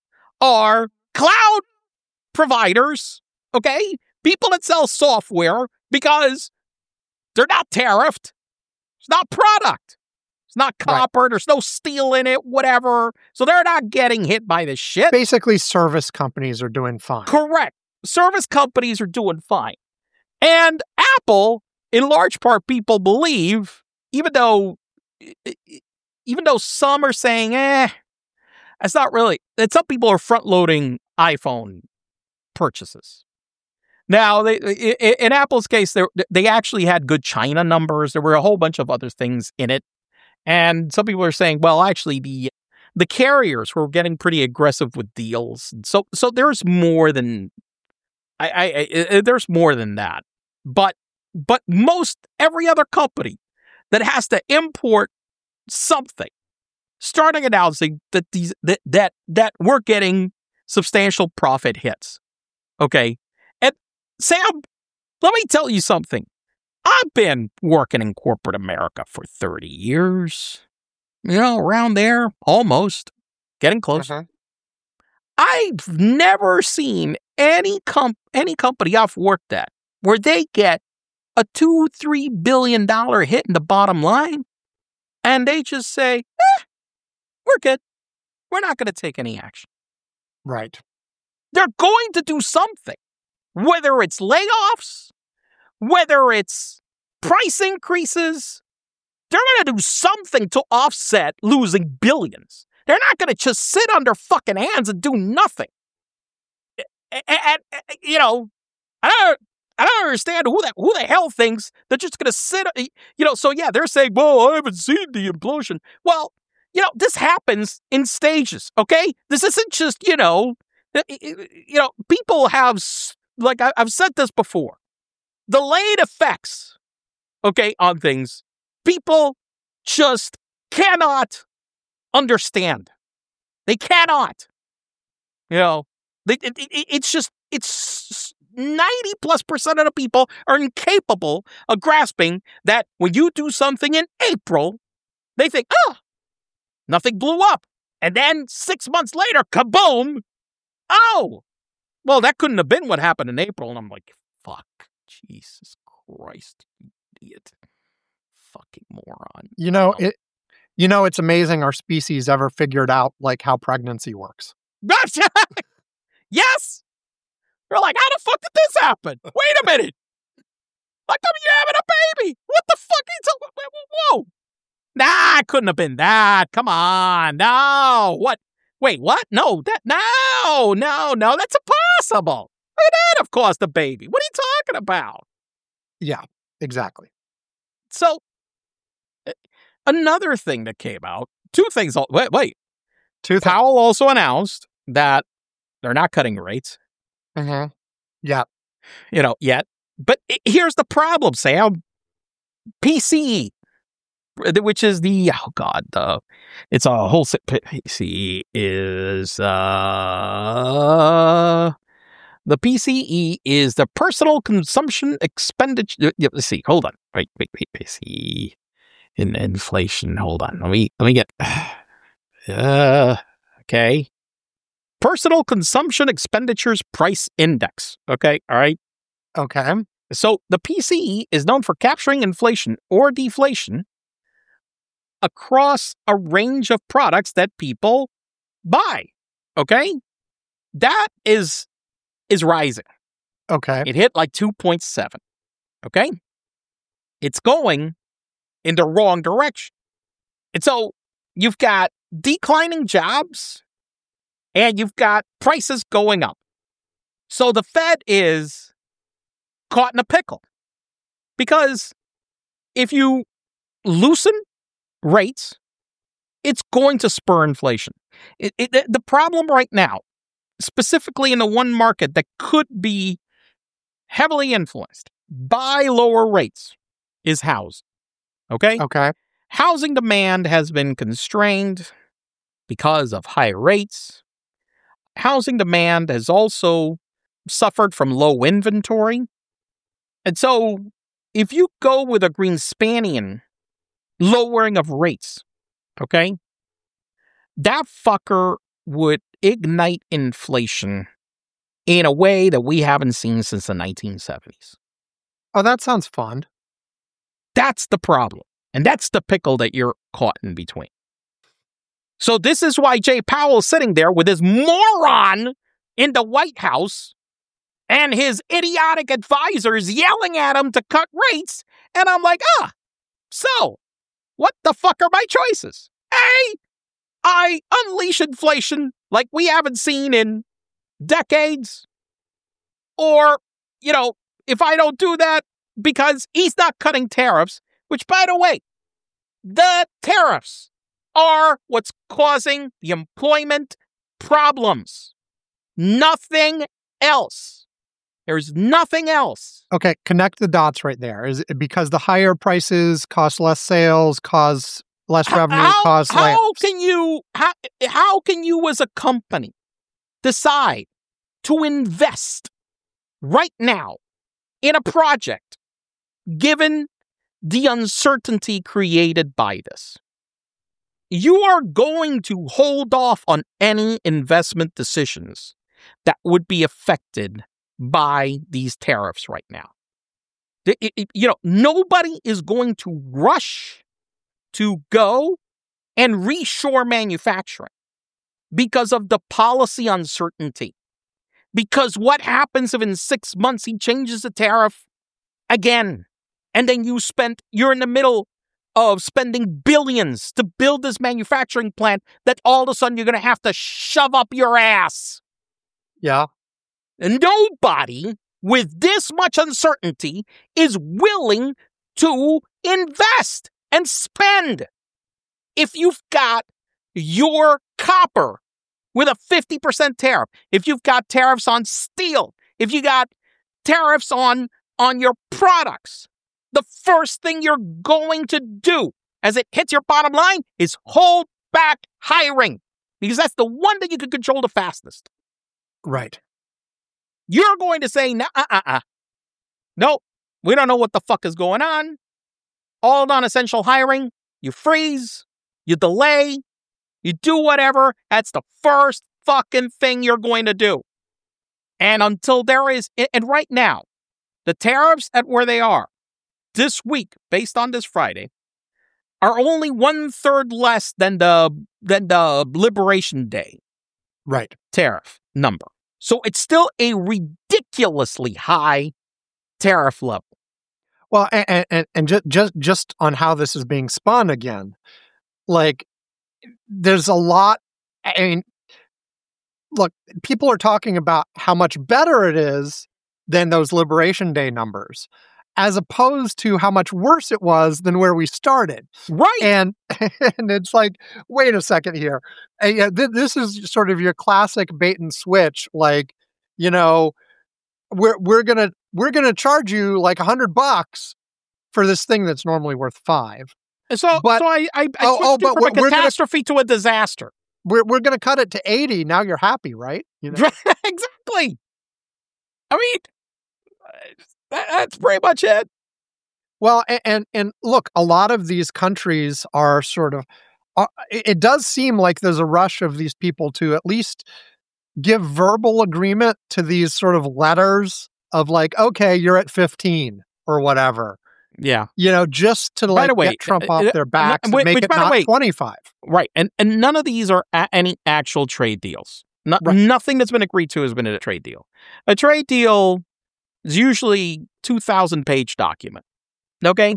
are cloud providers, okay? People that sell software because they're not tariffed. It's not product. It's not copper. Right. There's no steel in it, whatever. So they're not getting hit by this shit. Basically, service companies are doing fine. Correct. Service companies are doing fine. And Apple, in large part, people believe, even though, even though some are saying, eh, it's not really, that some people are front-loading iPhone purchases. Now, they, in Apple's case, they actually had good China numbers. There were a whole bunch of other things in it. And some people are saying, well, actually, the the carriers were getting pretty aggressive with deals. So so there's more than I, I, I there's more than that. But but most every other company that has to import something starting announcing that these that that, that we're getting substantial profit hits. Okay. Sam, let me tell you something. I've been working in corporate America for thirty years. You know, around there, almost. Getting close. Uh-huh. I've never seen any comp- any company I've worked at where they get a two, three billion dollar hit in the bottom line, and they just say, eh, we're good. We're not going to take any action. Right. They're going to do something. Whether it's layoffs, whether it's price increases, they're going to do something to offset losing billions. They're not going to just sit on their fucking hands and do nothing. And, and, and you know, I don't, I don't understand who that who the hell thinks they're just going to sit. You know, so yeah, they're saying, "Well, I haven't seen the implosion." Well, you know, this happens in stages. Okay, this isn't just you know, you know, people have. Like I, I've said this before, delayed effects, okay, on things, people just cannot understand. They cannot. You know, they, it, it, it's just, it's ninety plus percent of the people are incapable of grasping that when you do something in April, they think, oh, nothing blew up. And then six months later, kaboom, oh, well, that couldn't have been what happened in April. And I'm like, fuck, Jesus Christ, you idiot. Fucking moron. You know, it. You know, it's amazing our species ever figured out, like, how pregnancy works. Yes! They're like, how the fuck did this happen? Wait a minute. How come you're having a baby? What the fuck is it? Whoa. Nah, it couldn't have been that. Come on. No. What? Wait, what? No, that, no, no, no, that's impossible. Look at that, of course, the baby. What are you talking about? Yeah, exactly. So, another thing that came out, two things, wait, wait. Two things. Powell also announced that they're not cutting rates. Mm-hmm. Yeah. You know, yet. But here's the problem, Sam. P C E, which is the, oh God, the, it's a whole, P C E is, uh, the P C E is the personal consumption expenditure. Let's see, hold on. Wait, wait, wait, P C E in inflation. Hold on. Let me, let me get, uh, okay. Personal consumption expenditures price index. Okay. All right. Okay. So the P C E is known for capturing inflation or deflation across a range of products that people buy. Okay? That is is rising. Okay. It hit like two point seven. Okay? It's going in the wrong direction. And so you've got declining jobs and you've got prices going up. So the Fed is caught in a pickle. Because if you loosen rates, it's going to spur inflation. It, it, the problem right now, specifically in the one market that could be heavily influenced by lower rates, is housing. Okay? Okay. Housing demand has been constrained because of high rates. Housing demand has also suffered from low inventory. And so, if you go with a Greenspanian lowering of rates, okay, that fucker would ignite inflation in a way that we haven't seen since the nineteen seventies. Oh, that sounds fun. That's the problem. And that's the pickle that you're caught in between. So this is why Jay Powell's sitting there with his moron in the White House and his idiotic advisors yelling at him to cut rates. And I'm like, ah, so what the fuck are my choices? A, I unleash inflation like we haven't seen in decades. Or, you know, if I don't do that because he's not cutting tariffs, which, by the way, the tariffs are what's causing the employment problems. Nothing else. There's nothing else. Okay, connect the dots right there. Is it because the higher prices cost less sales, cause less revenue, how, cause how layoffs? can you how, how can you as a company decide to invest right now in a project given the uncertainty created by this? You are going to hold off on any investment decisions that would be affected by these tariffs right now. It, it, you know, nobody is going to rush to go and reshore manufacturing because of the policy uncertainty. Because what happens if in six months he changes the tariff again? And then you spent, you're in the middle of spending billions to build this manufacturing plant that all of a sudden you're going to have to shove up your ass. Yeah. And nobody with this much uncertainty is willing to invest and spend. If you've got your copper with a fifty percent tariff, if you've got tariffs on steel, if you got tariffs on, on your products, the first thing you're going to do as it hits your bottom line is hold back hiring, because that's the one that you can control the fastest. Right. You're going to say, nah, uh, uh, uh. Nope, we don't know what the fuck is going on. All non-essential hiring, you freeze, you delay, you do whatever. That's the first fucking thing you're going to do. And until there is, and right now, the tariffs at where they are this week, based on this Friday, are only one third less than the than the Liberation Day Right. tariff number. So it's still a ridiculously high tariff level. Well, and and, and just, just just on how this is being spun again, like there's a lot. I mean, look, people are talking about how much better it is than those Liberation Day numbers. as opposed to how much worse it was than where we started. Right. And and it's like, wait a second here. And, yeah, th- this is sort of your classic bait and switch. Like, you know, we're we're gonna we're gonna charge you like a hundred bucks for this thing that's normally worth five. So, But- so I, I, I Oh, switched oh, it but from we're- a we're gonna- catastrophe to a disaster. We're we're gonna cut it to eighty. Now you're happy, right? You know? Exactly. I mean, that, that's pretty much it. Well, a- and and look, a lot of these countries are sort of. Uh, it it does seem like there's a rush of these people to at least give verbal agreement to these sort of letters of like, okay, you're at fifteen or whatever. Yeah. You know, just to By like the way, get Trump uh, off uh, their backs which- and make which, it by the not way- twenty-five. Right. And and none of these are a- any actual trade deals. No, Right. Nothing that's been agreed to has been a trade deal. A trade deal is usually two thousand page document. Okay?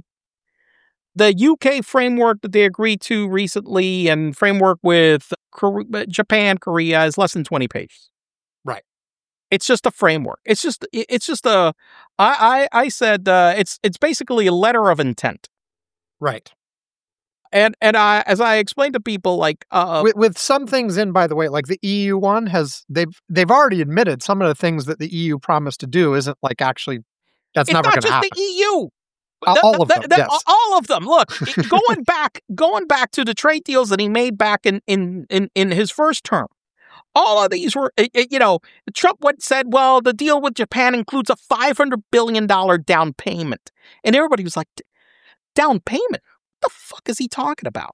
The U K framework that they agreed to recently and framework with Kore- Japan, Korea is less than twenty pages. Right. It's just a framework. It's just it- it's just a I I, I said uh, it's it's basically a letter of intent. Right. And and I as I explained to people like uh with, with some things in, by the way, like the E U one has they've they've already admitted some of the things that the E U promised to do isn't like actually that's it's never not going to just happen. the E U. All- The- all of the- them, the- yes. All of them. Look, it- going back, going back to the trade deals that he made back in in in, in his first term. All of these were, it- it- you know, Trump went said, well, the deal with Japan includes a five hundred billion dollars down payment. And everybody was like, down payment? What the fuck is he talking about?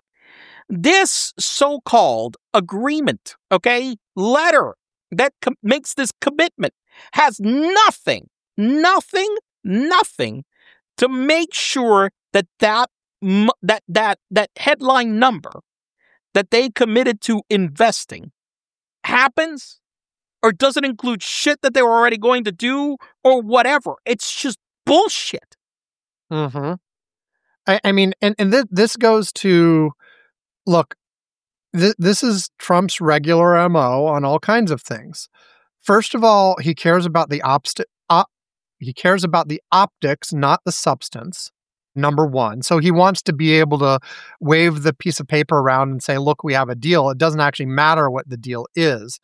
This so-called agreement, okay, letter that com- makes this commitment has nothing, nothing, nothing to make sure that that m- that that that headline number that they committed to investing happens or doesn't include shit that they were already going to do or whatever. It's just bullshit. Mm-hmm. I, I mean, and, and th- this goes to, look, th- this is Trump's regular M O on all kinds of things. First of all, he cares about the obst- op- he cares about the optics, not the substance, number one. So he wants to be able to wave the piece of paper around and say, look, we have a deal. It doesn't actually matter what the deal is.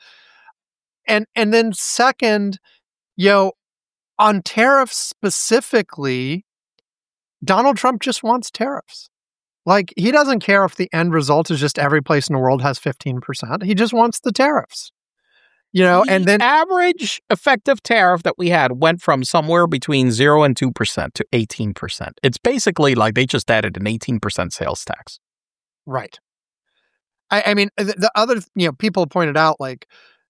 And and then second, you know, on tariffs specifically, Donald Trump just wants tariffs. Like, he doesn't care if the end result is just every place in the world has fifteen percent. He just wants the tariffs. You know, The and then average effective tariff that we had went from somewhere between zero and two percent to eighteen percent. It's basically like they just added an eighteen percent sales tax. right. I, I mean, the, the other, you know, people pointed out like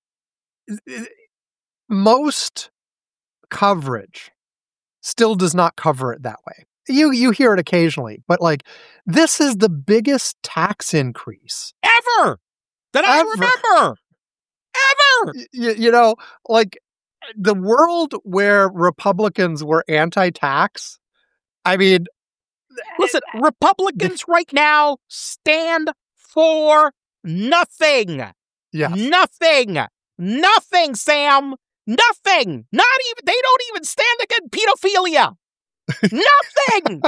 most coverage still does not cover it that way. You you hear it occasionally, but like this is the biggest tax increase Ever that I Ever. remember. Ever. you, you know, like the world where Republicans were anti-tax. I mean, Listen, Republicans right now stand for nothing. yeah, Nothing. Nothing, Sam. Nothing. Not even, they don't even stand against pedophilia. Nothing.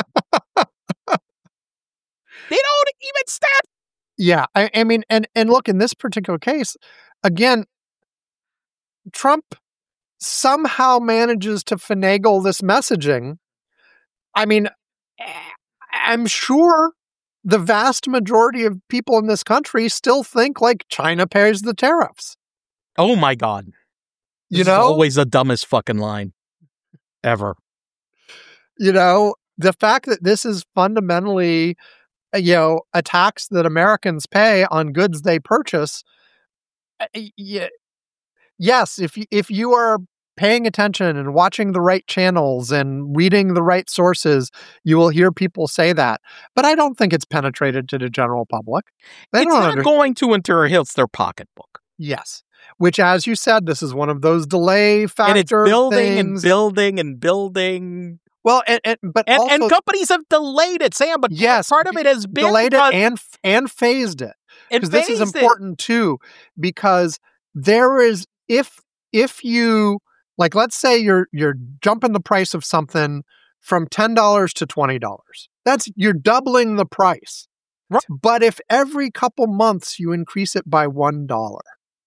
They don't even stand. yeah. I, I mean, and and look, in this particular case, again, Trump somehow manages to finagle this messaging. I mean, I'm sure the vast majority of people in this country still think like China pays the tariffs. Oh my God. You This is know, always the dumbest fucking line ever. you know, the fact that this is fundamentally, uh, you know, a tax that Americans pay on goods they purchase. uh, y- Yes, if you, if you are paying attention and watching the right channels and reading the right sources, you will hear people say that. But I don't think it's penetrated to the general public. They It's don't not under- going to until it hits their pocketbook. Yes. Which, as you said, this is one of those delay factor And it's building and things. building and building. Well, and, and but And, also and companies have delayed it, Sam, but Yes, part of it has been delayed it because and and phased it. it Because this is phased it. important too, because there is if if you like, let's say you're you're jumping the price of something from ten dollars to twenty dollars. That's you're doubling the price. Right. But if every couple months you increase it by one dollar,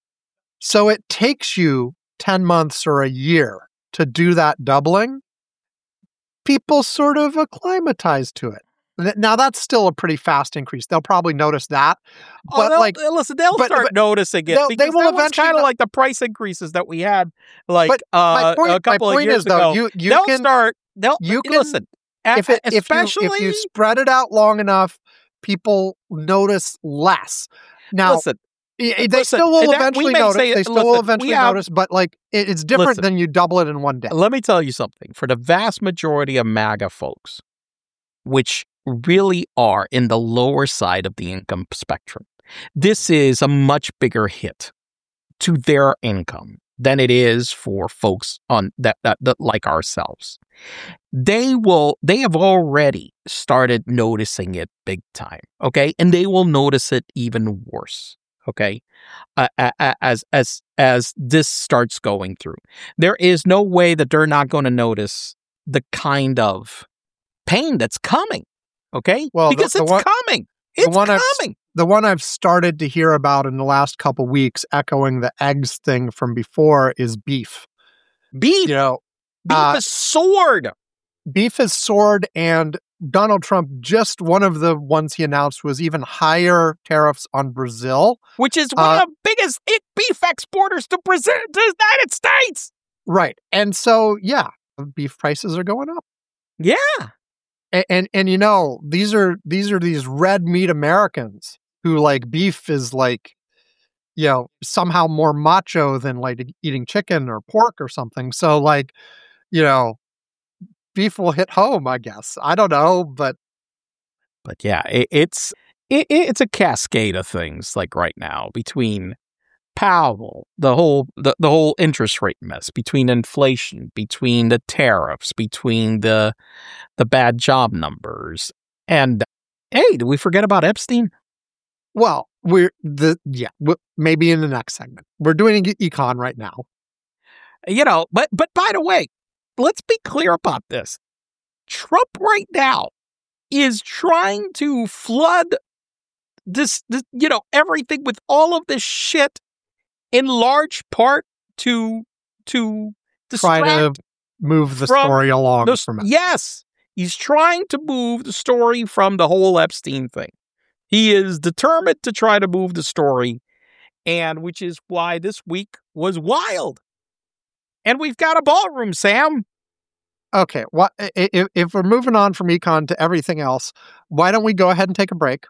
so it takes you ten months or a year to do that doubling, people sort of acclimatize to it. Now, that's still a pretty fast increase. They'll probably notice that. Oh, But they'll- like, listen, they'll but- start but noticing it. they'll- they because will that was eventually kind of no- like the price increases that we had, like But my uh, point, a my couple of point years is, though, ago. you, you they'll can, start. They'll you can- listen. a- if, it, if, you, especially if you spread it out long enough, people notice less. Now, listen. I- they listen, still will that- we eventually may notice. say- They still listen, will we eventually have- notice, but like it, it's different Listen. than you double it in one day. Let me tell you something. For the vast majority of MAGA folks, which really are in the lower side of the income spectrum, this is a much bigger hit to their income than it is for folks on that, that, that like ourselves. They will, they have already started noticing it big time. Okay. And they will notice it even worse. Okay. Uh, a- a- as, as, as this starts going through, there is no way that they're not going to notice the kind of pain that's coming. Okay. Well, the- because the it's one- coming. It's one I've- coming. The one I've started to hear about in the last couple weeks, echoing the eggs thing from before, is beef. Beef. You know, Beef uh, is soared. beef has soared, and Donald Trump, just one of the ones he announced was even higher tariffs on Brazil. Which is one uh, of the biggest i- beef exporters to Brazil, to the United States. Right. And so, yeah, beef prices are going up. Yeah. And, and and you know, these are these are these red meat Americans who like beef is like, you know, somehow more macho than like eating chicken or pork or something. So like, you know, beef will hit home, I guess. I don't know, but But yeah, it, it's it, it's a cascade of things like right now between Powell, the whole the, the whole interest rate mess, between inflation, between the tariffs, between the the bad job numbers, and hey, did we forget about Epstein? well, we're the yeah, w- maybe in the next segment. We're doing e- econ right now. You know, but but by the way, let's be clear about this. Trump right now is trying to flood this, this you know, everything with all of this shit in large part to to Try distract to move the from story along the, from it. yes, he's trying to move the story from the whole Epstein thing. He is determined to try to move the story, and which is why this week was wild. And we've got a ballroom, Sam. Okay, what if, if we're moving on from econ to everything else? Why don't we go ahead and take a break,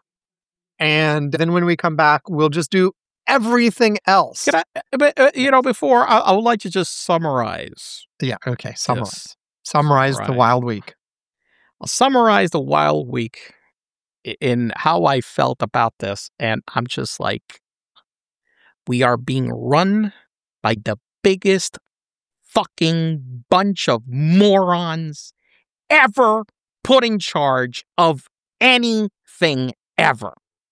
and then when we come back, we'll just do everything else. Can I, but, uh, you know, before I, I would like to just summarize. Yeah. Okay. Summarize. Yes. Summarize the Summarize. wild week. I'll summarize the wild week i- in how I felt about this, and I'm just like, we are being run by the biggest fucking bunch of morons ever put in charge of anything ever.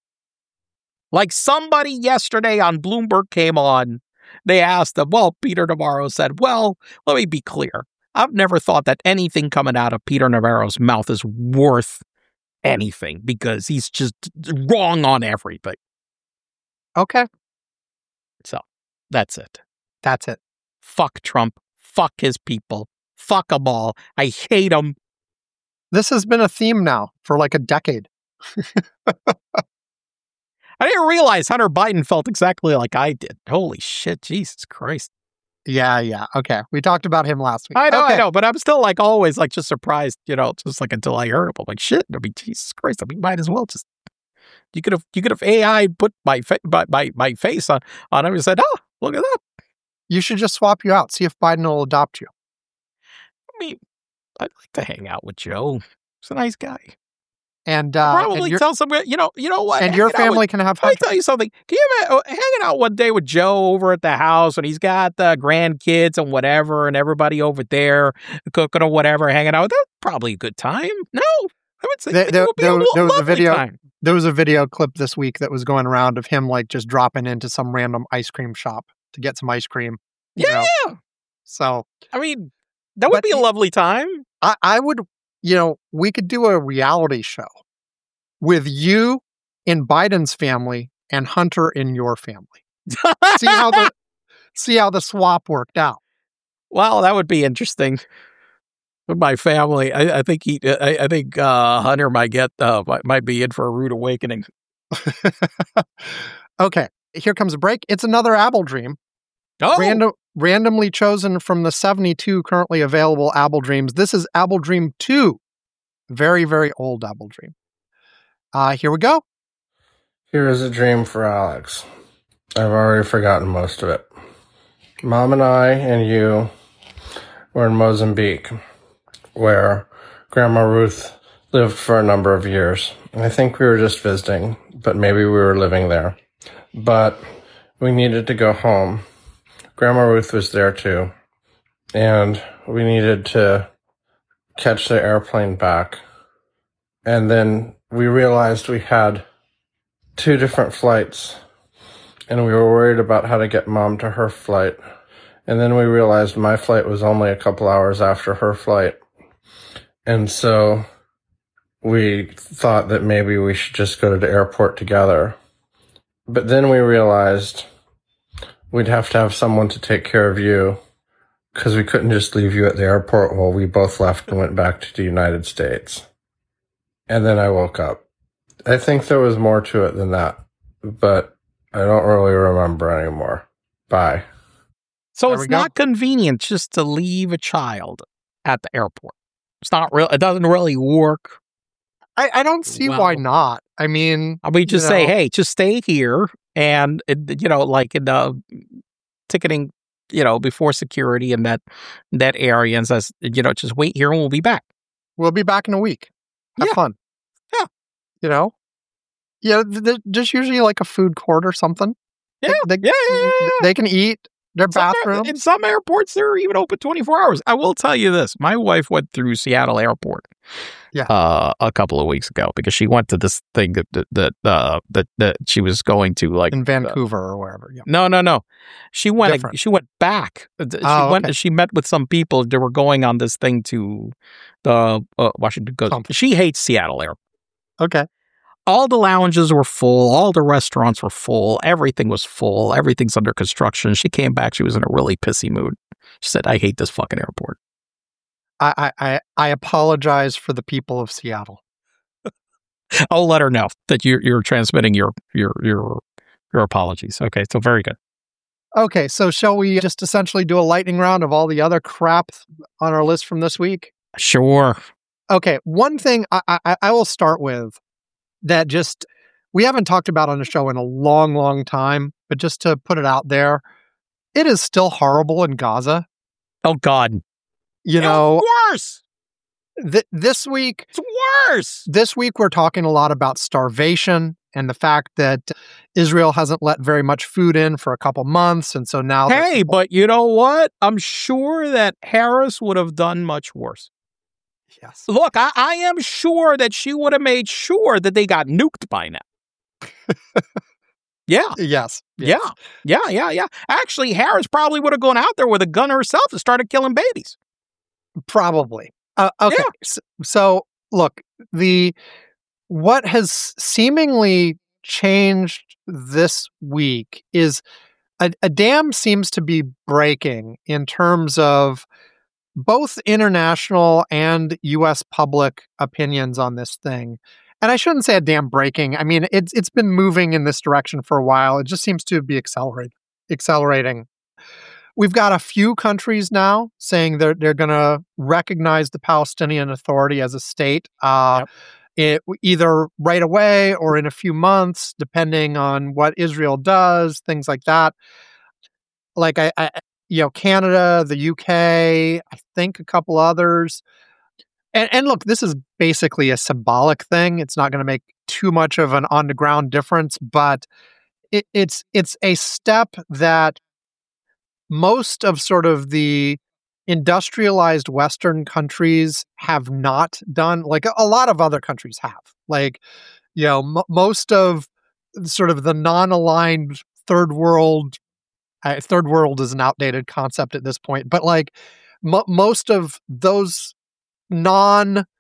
Like somebody yesterday on Bloomberg came on, they asked them, well, Peter Navarro said, well, let me be clear. I've never thought that anything coming out of Peter Navarro's mouth is worth anything because he's just wrong on everything. Okay. So that's it. That's it. Fuck Trump. Fuck his people. Fuck them all. I hate them. This has been a theme now for like a decade. I didn't realize Hunter Biden felt exactly like I did. Holy shit. Jesus Christ. Yeah. Yeah. Okay. We talked about him last week. I know, okay. I know, but I'm still like always like just surprised, you know, just like until I heard him. I'm like, shit. I mean, Jesus Christ. I mean, might as well just, you could have, you could have A I put my, fa- my, my, my face on, on him and said, oh, look at that. You should just swap you out. See if Biden will adopt you. I mean, I'd like to hang out with Joe. He's a nice guy. And uh, Probably and your, tell some, you know, you know what? and your Hanging out with- family can have Let me Hunter. tell you something. Can you imagine oh, hanging out one day with Joe over at the house and he's got the grandkids and whatever and everybody over there cooking or whatever, hanging out? That's probably a good time. No, I would say There- it there- would be there- a lo- there was a lovely video- time. There was a video clip this week that was going around of him like just dropping into some random ice cream shop to get some ice cream. you Yeah, know. So I mean, that would But be a he- lovely time. I, I would you know, we could do a reality show with you in Biden's family and Hunter in your family. see how the see how the swap worked out. Well, that would be interesting. With my family, I, I think he, I, I think uh, Hunter might get uh, might, might be in for a rude awakening. Okay, here comes a break. It's another Apple Dream. Oh, Random, randomly chosen from the seventy-two currently available Apple Dreams. This is Apple Dream two. Very, very old Apple Dream. Uh, here we go. Here is a dream for Alex. I've already forgotten most of it. Mom and I and you were in Mozambique, where Grandma Ruth lived for a number of years. I think we were just visiting, but maybe we were living there. But we needed to go home. Grandma Ruth was there too. And we needed to catch the airplane back. And then we realized we had two different flights. And we were worried about how to get Mom to her flight. And then we realized my flight was only a couple hours after her flight. And so we thought that maybe we should just go to the airport together. But then we realized we'd have to have someone to take care of you because we couldn't just leave you at the airport while we both left and went back to the United States. And then I woke up. I think there was more to it than that, but I don't really remember anymore. Bye. So There it's we go. not convenient just to leave a child at the airport. It's not real. It doesn't really work. I, I don't see why Well- not. I mean, I mean, just you say, know, hey, just stay here, and it, you know, like in the ticketing, you know, before security in that that area, and says, you know, just wait here, and we'll be back. we'll be back in a week. Have Yeah. fun. Yeah. You know? Yeah, th- th- just usually like a food court or something. They- Yeah, they, yeah, yeah, yeah, yeah. they can eat. Their Some air- bathrooms. in some airports, they're even open twenty-four hours. I will tell you this. My wife went through Seattle Airport Yeah. uh, a couple of weeks ago because she went to this thing that that that, uh, that, that she was going to, like, in Vancouver or wherever. Yeah. no, no, no. She went Different. she went back. She Oh, went okay. she met with some people that were going on this thing to the uh, Washington Coast. Something. She hates Seattle Airport. Okay. All the lounges were full. All the restaurants were full. Everything was full. Everything's under construction. She came back. She was in a really pissy mood. She said, I hate this fucking airport. I, I, I, I apologize for the people of Seattle. I'll let her know that you're, you're transmitting your, your, your, your apologies. Okay. So very good. Okay, so shall we just essentially do a lightning round of all the other crap on our list from this week? Sure. Okay, one thing I, I, I will start with that just we haven't talked about on the show in a long, long time, but just to put it out there, it is still horrible in Gaza. Oh God. You know, It's worse. th- this week, It's worse. this week we're talking a lot about starvation and the fact that Israel hasn't let very much food in for a couple months, and so now they're- Hey, but you know what? I'm sure that Harris would have done much worse. yes, Look, I, I am sure that she would have made sure that they got nuked by now. Yeah, yes, yes. yeah, yeah, yeah, yeah. Actually, Harris probably would have gone out there with a gun herself and started killing babies. Probably. Uh, okay. Yeah. So, so look, the what has seemingly changed this week is a, a dam seems to be breaking in terms of both international and U S public opinions on this thing. And I shouldn't say a dam breaking. I mean, it's it's been moving in this direction for a while. It just seems to be accelerating. Accelerating. We've got a few countries now saying they're they're going to recognize the Palestinian Authority as a state, uh, it, either right away or in a few months, depending on what Israel does, things like that. Like I, I you know, Canada, the U K, I think a couple others. And, and look, this is basically a symbolic thing. It's not going to make too much of an on the ground difference, but it, it's it's a step that most of sort of the industrialized Western countries have not done. Like a, a lot of other countries have. Like, you know, m- most of sort of the non-aligned third world. Uh, third world is an outdated concept at this point, but like m- most of those non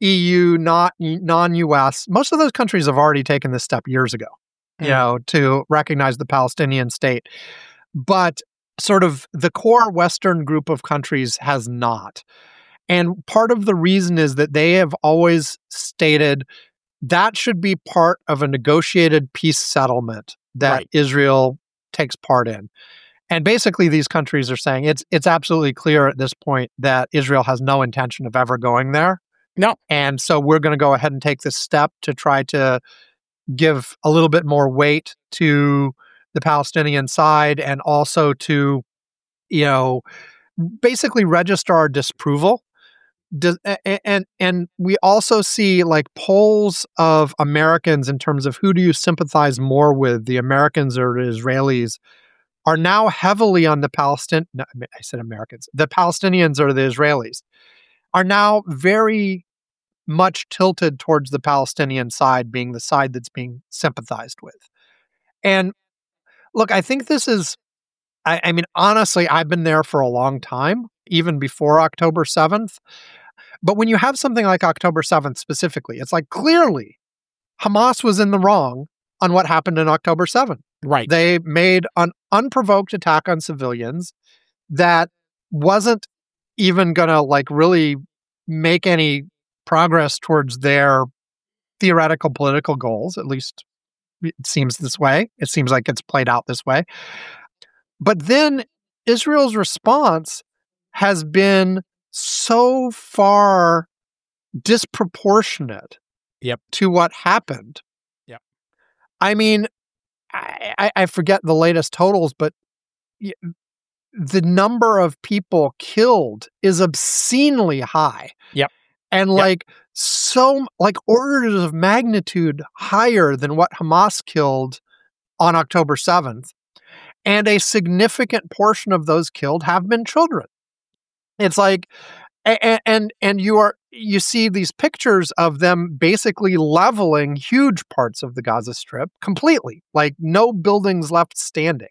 E U, not non-U S, most of those countries have already taken this step years ago, mm. you know, to recognize the Palestinian state. But sort of the core Western group of countries has not. And part of the reason is that they have always stated that should be part of a negotiated peace settlement that right. Israel takes part in. And basically these countries are saying it's it's absolutely clear at this point that Israel has no intention of ever going there. No. And so we're going to go ahead and take this step to try to give a little bit more weight to the Palestinian side and also to, you know, basically register our disapproval. Does, and and we also see like polls of Americans in terms of who do you sympathize more with, the Americans or the Israelis, are now heavily on the Palestinian. No, I said Americans. The Palestinians or the Israelis are now very much tilted towards the Palestinian side being the side that's being sympathized with. And look, I think this is, I, I mean, honestly, I've been there for a long time, even before October seventh. But when you have something like October seventh specifically, it's like clearly Hamas was in the wrong on what happened in October seventh. Right. They made an unprovoked attack on civilians that wasn't even going to like really make any progress towards their theoretical political goals. At least it seems this way. It seems like it's played out this way. But then Israel's response has been so far disproportionate yep. to what happened. Yep. I mean, I, I forget the latest totals, but the number of people killed is obscenely high. Yep. And yep. like so, like orders of magnitude higher than what Hamas killed on October seventh. And a significant portion of those killed have been children. It's like, and, and, and you are, you see these pictures of them basically leveling huge parts of the Gaza Strip completely, like no buildings left standing.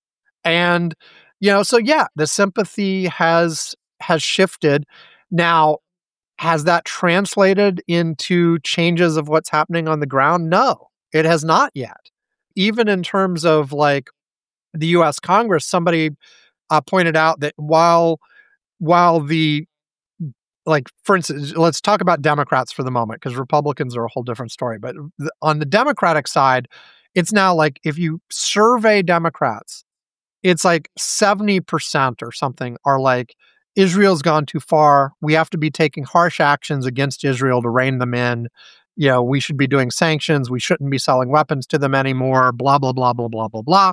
And, you know, so yeah, the sympathy has, has shifted. Now, has that translated into changes of what's happening on the ground? No, it has not yet. Even in terms of like the U S Congress, somebody uh, pointed out that while, while the, like, for instance, let's talk about Democrats for the moment, because Republicans are a whole different story. But th- on the Democratic side, it's now like if you survey Democrats, it's like seventy percent or something are like, Israel's gone too far. We have to be taking harsh actions against Israel to rein them in. You know, we should be doing sanctions. We shouldn't be selling weapons to them anymore, blah, blah, blah, blah, blah, blah, blah.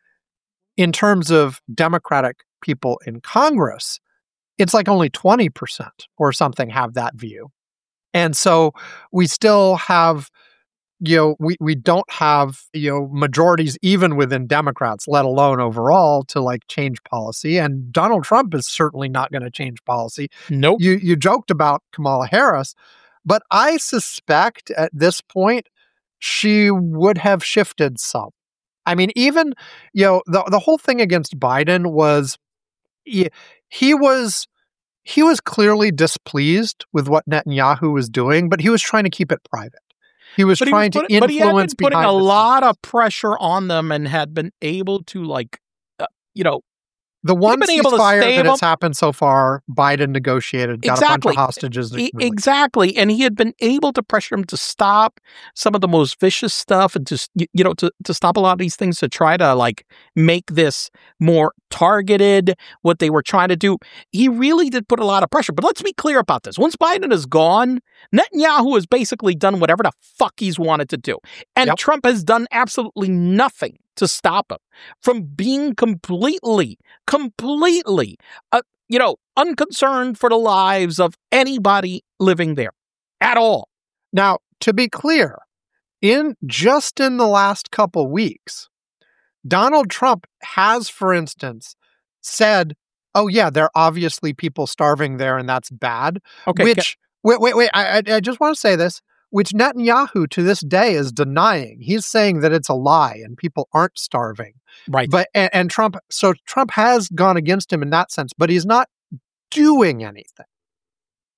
In terms of Democratic people in Congress, it's like only twenty percent or something have that view. And so we still have, you know, we, we don't have, you know, majorities even within Democrats, let alone overall, to like change policy. And Donald Trump is certainly not going to change policy. Nope. You, you joked about Kamala Harris, but I suspect at this point, she would have shifted some. I mean, even, you know, the, the whole thing against Biden was, he, he was he was clearly displeased with what Netanyahu was doing, but he was trying to keep it private. He was but trying he was put, to influence but he had been putting a lot scenes. of pressure on them and had been able to, like, uh, you know, the one ceasefire that them. has happened so far, Biden negotiated, got exactly. a bunch of hostages. E- exactly. And he had been able to pressure him to stop some of the most vicious stuff and to, you know, to, to stop a lot of these things, to try to like make this more targeted, what they were trying to do. He really did put a lot of pressure. But let's be clear about this. Once Biden is gone, Netanyahu has basically done whatever the fuck he's wanted to do. And yep. Trump has done absolutely nothing to stop him from being completely, completely, uh, you know, unconcerned for the lives of anybody living there at all. Now, to be clear, in just in the last couple weeks, Donald Trump has, for instance, said, oh, yeah, there are obviously people starving there and that's bad. Okay. Which, okay. wait, wait, wait, I, I just want to say this. Which Netanyahu to this day is denying. He's saying that it's a lie and people aren't starving. Right. But and, and Trump, so Trump has gone against him in that sense, but he's not doing anything.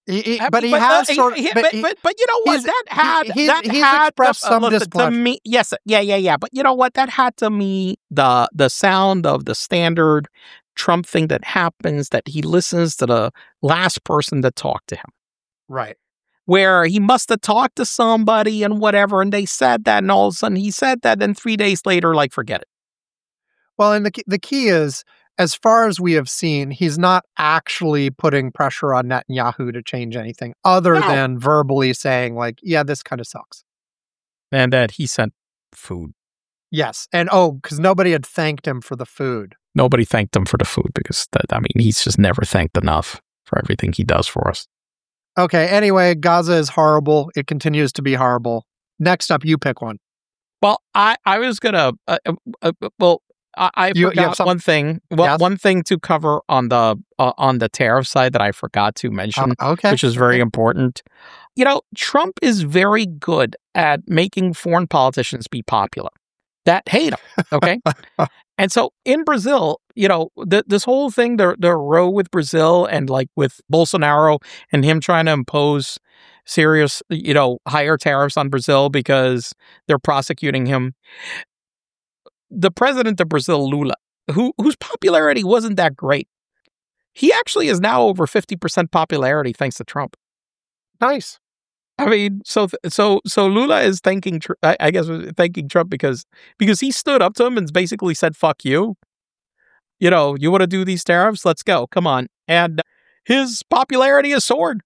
He, he, I but mean, he has uh, sort of. he- But, but, he- but, but you know what? he's- That had he- he's- that he's had expressed to, some listen, to displeasure. me. Yes, yeah, yeah, yeah. But you know what? That had to me the the sound of the standard Trump thing that happens, that he listens to the last person that talked to him, right. where he must have talked to somebody and whatever, and they said that, and all of a sudden he said that, and three days later, like, forget it. Well, and the key- the key is, as far as we have seen, he's not actually putting pressure on Netanyahu to change anything other No. than verbally saying, like, yeah, this kind of sucks. And that he sent food. Yes. And oh, because nobody had thanked him for the food. Nobody thanked him for the food because, that, I mean, he's just never thanked enough for everything he does for us. Okay. Anyway, Gaza is horrible. It continues to be horrible. Next up, you pick one. Well, I, I was going to, uh, uh, uh, well, I, I You- you have forgot some- one thing. Well, Yes? one thing to cover on the uh, on the tariff side that I forgot to mention, Uh, okay. which is very Okay. important. You know, Trump is very good at making foreign politicians be popular that hate him. Okay, and so in Brazil, you know, th- this whole thing, the the row with Brazil and like with Bolsonaro and him trying to impose serious, you know, higher tariffs on Brazil because they're prosecuting him. The president of Brazil, Lula, who whose popularity wasn't that great, he actually is now over fifty percent popularity thanks to Trump. Nice. I mean, so so so Lula is thanking, Tr- I, I guess, thanking Trump because because he stood up to him and basically said, "Fuck you." You know, you want to do these tariffs? Let's go. Come on. And his popularity has soared.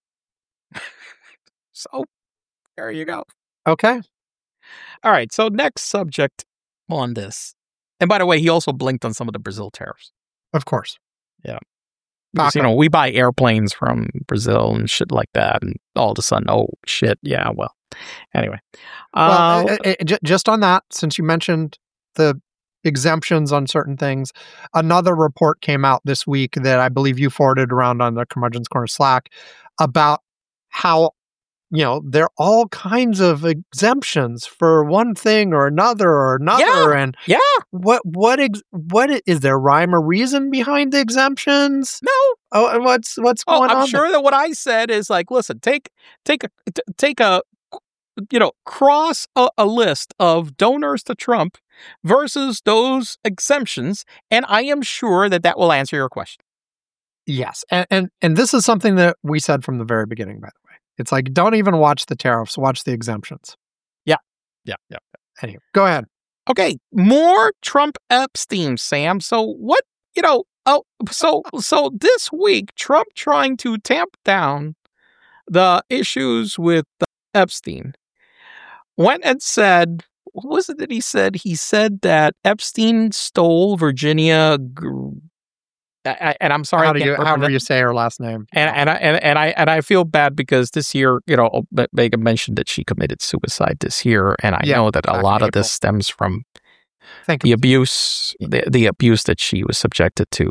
So there you go. Okay. All right. So next subject on this. And by the way, he also blinked on some of the Brazil tariffs. Of course. Because, you know, we buy airplanes from Brazil and shit like that. And all of a sudden, oh, shit. Yeah, well, anyway. Well, Uh, uh, uh, j- just on that, since you mentioned the exemptions on certain things, another report came out this week that I believe you forwarded around on the Curmudgeon's Corner Slack about how, you know, there are all kinds of exemptions for one thing or another or another. Yeah. And yeah. what, what, ex- what i- is there rhyme or reason behind the exemptions? No. Oh, and what's, what's Oh, going I'm on? sure that what I said is like, listen, take take a t- take a you know cross a, a list of donors to Trump versus those exemptions, and I am sure that that will answer your question. Yes. And, and and this is something that we said from the very beginning, by the way. It's like, don't even watch the tariffs, watch the exemptions. Yeah, yeah. Anyway, go ahead. Okay, more Trump Epstein, Sam. So what, you know, oh, so so this week, Trump trying to tamp down the issues with Epstein went and said, what was it that he said? He said that Epstein stole Virginia, Gr- I, I- and I'm sorry, How I do can't you, remember however the- you say her last name. and and I and, and I and I feel bad because this year, you know, Megan mentioned that she committed suicide this year, and I Yeah, know that a back in lot of April. this stems from Thank the you. abuse, the, the abuse that she was subjected to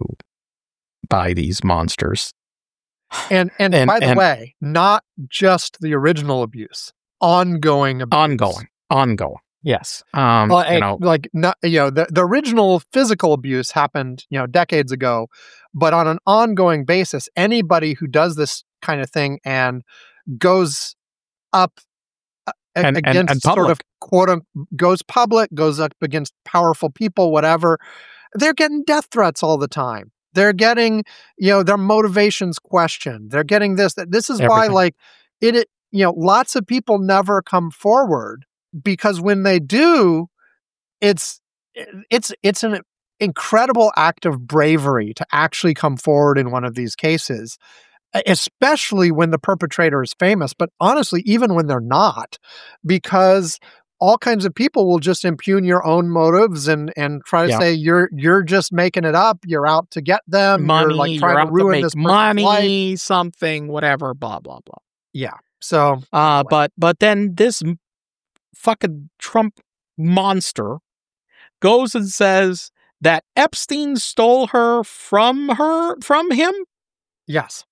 by these monsters. And, and and- by the and- way, not just the original abuse, ongoing abuse. Ongoing, ongoing. Yes. Um, Well, you and, know, like not, you know, the, the original physical abuse happened, you know, decades ago, but on an ongoing basis, anybody who does this kind of thing and goes up uh, a- And- and- against and sort of public. quote unquote, goes public, goes up against powerful people, whatever, they're getting death threats all the time. They're getting, you know, their motivations questioned. They're getting this. That this is why, Everything. like, it, it, you know, lots of people never come forward because when they do, it's it's it's an incredible act of bravery to actually come forward in one of these cases, especially when the perpetrator is famous, but honestly, even when they're not, because all kinds of people will just impugn your own motives and and try to Yeah. say you're you're just making it up, you're out to get them, money, you're like you're trying out to to ruin make this person's life. money, something, whatever, blah, blah, blah. Yeah. So Uh, Anyway. but but then this m- fucking Trump monster goes and says that Epstein stole her from her from him. yes.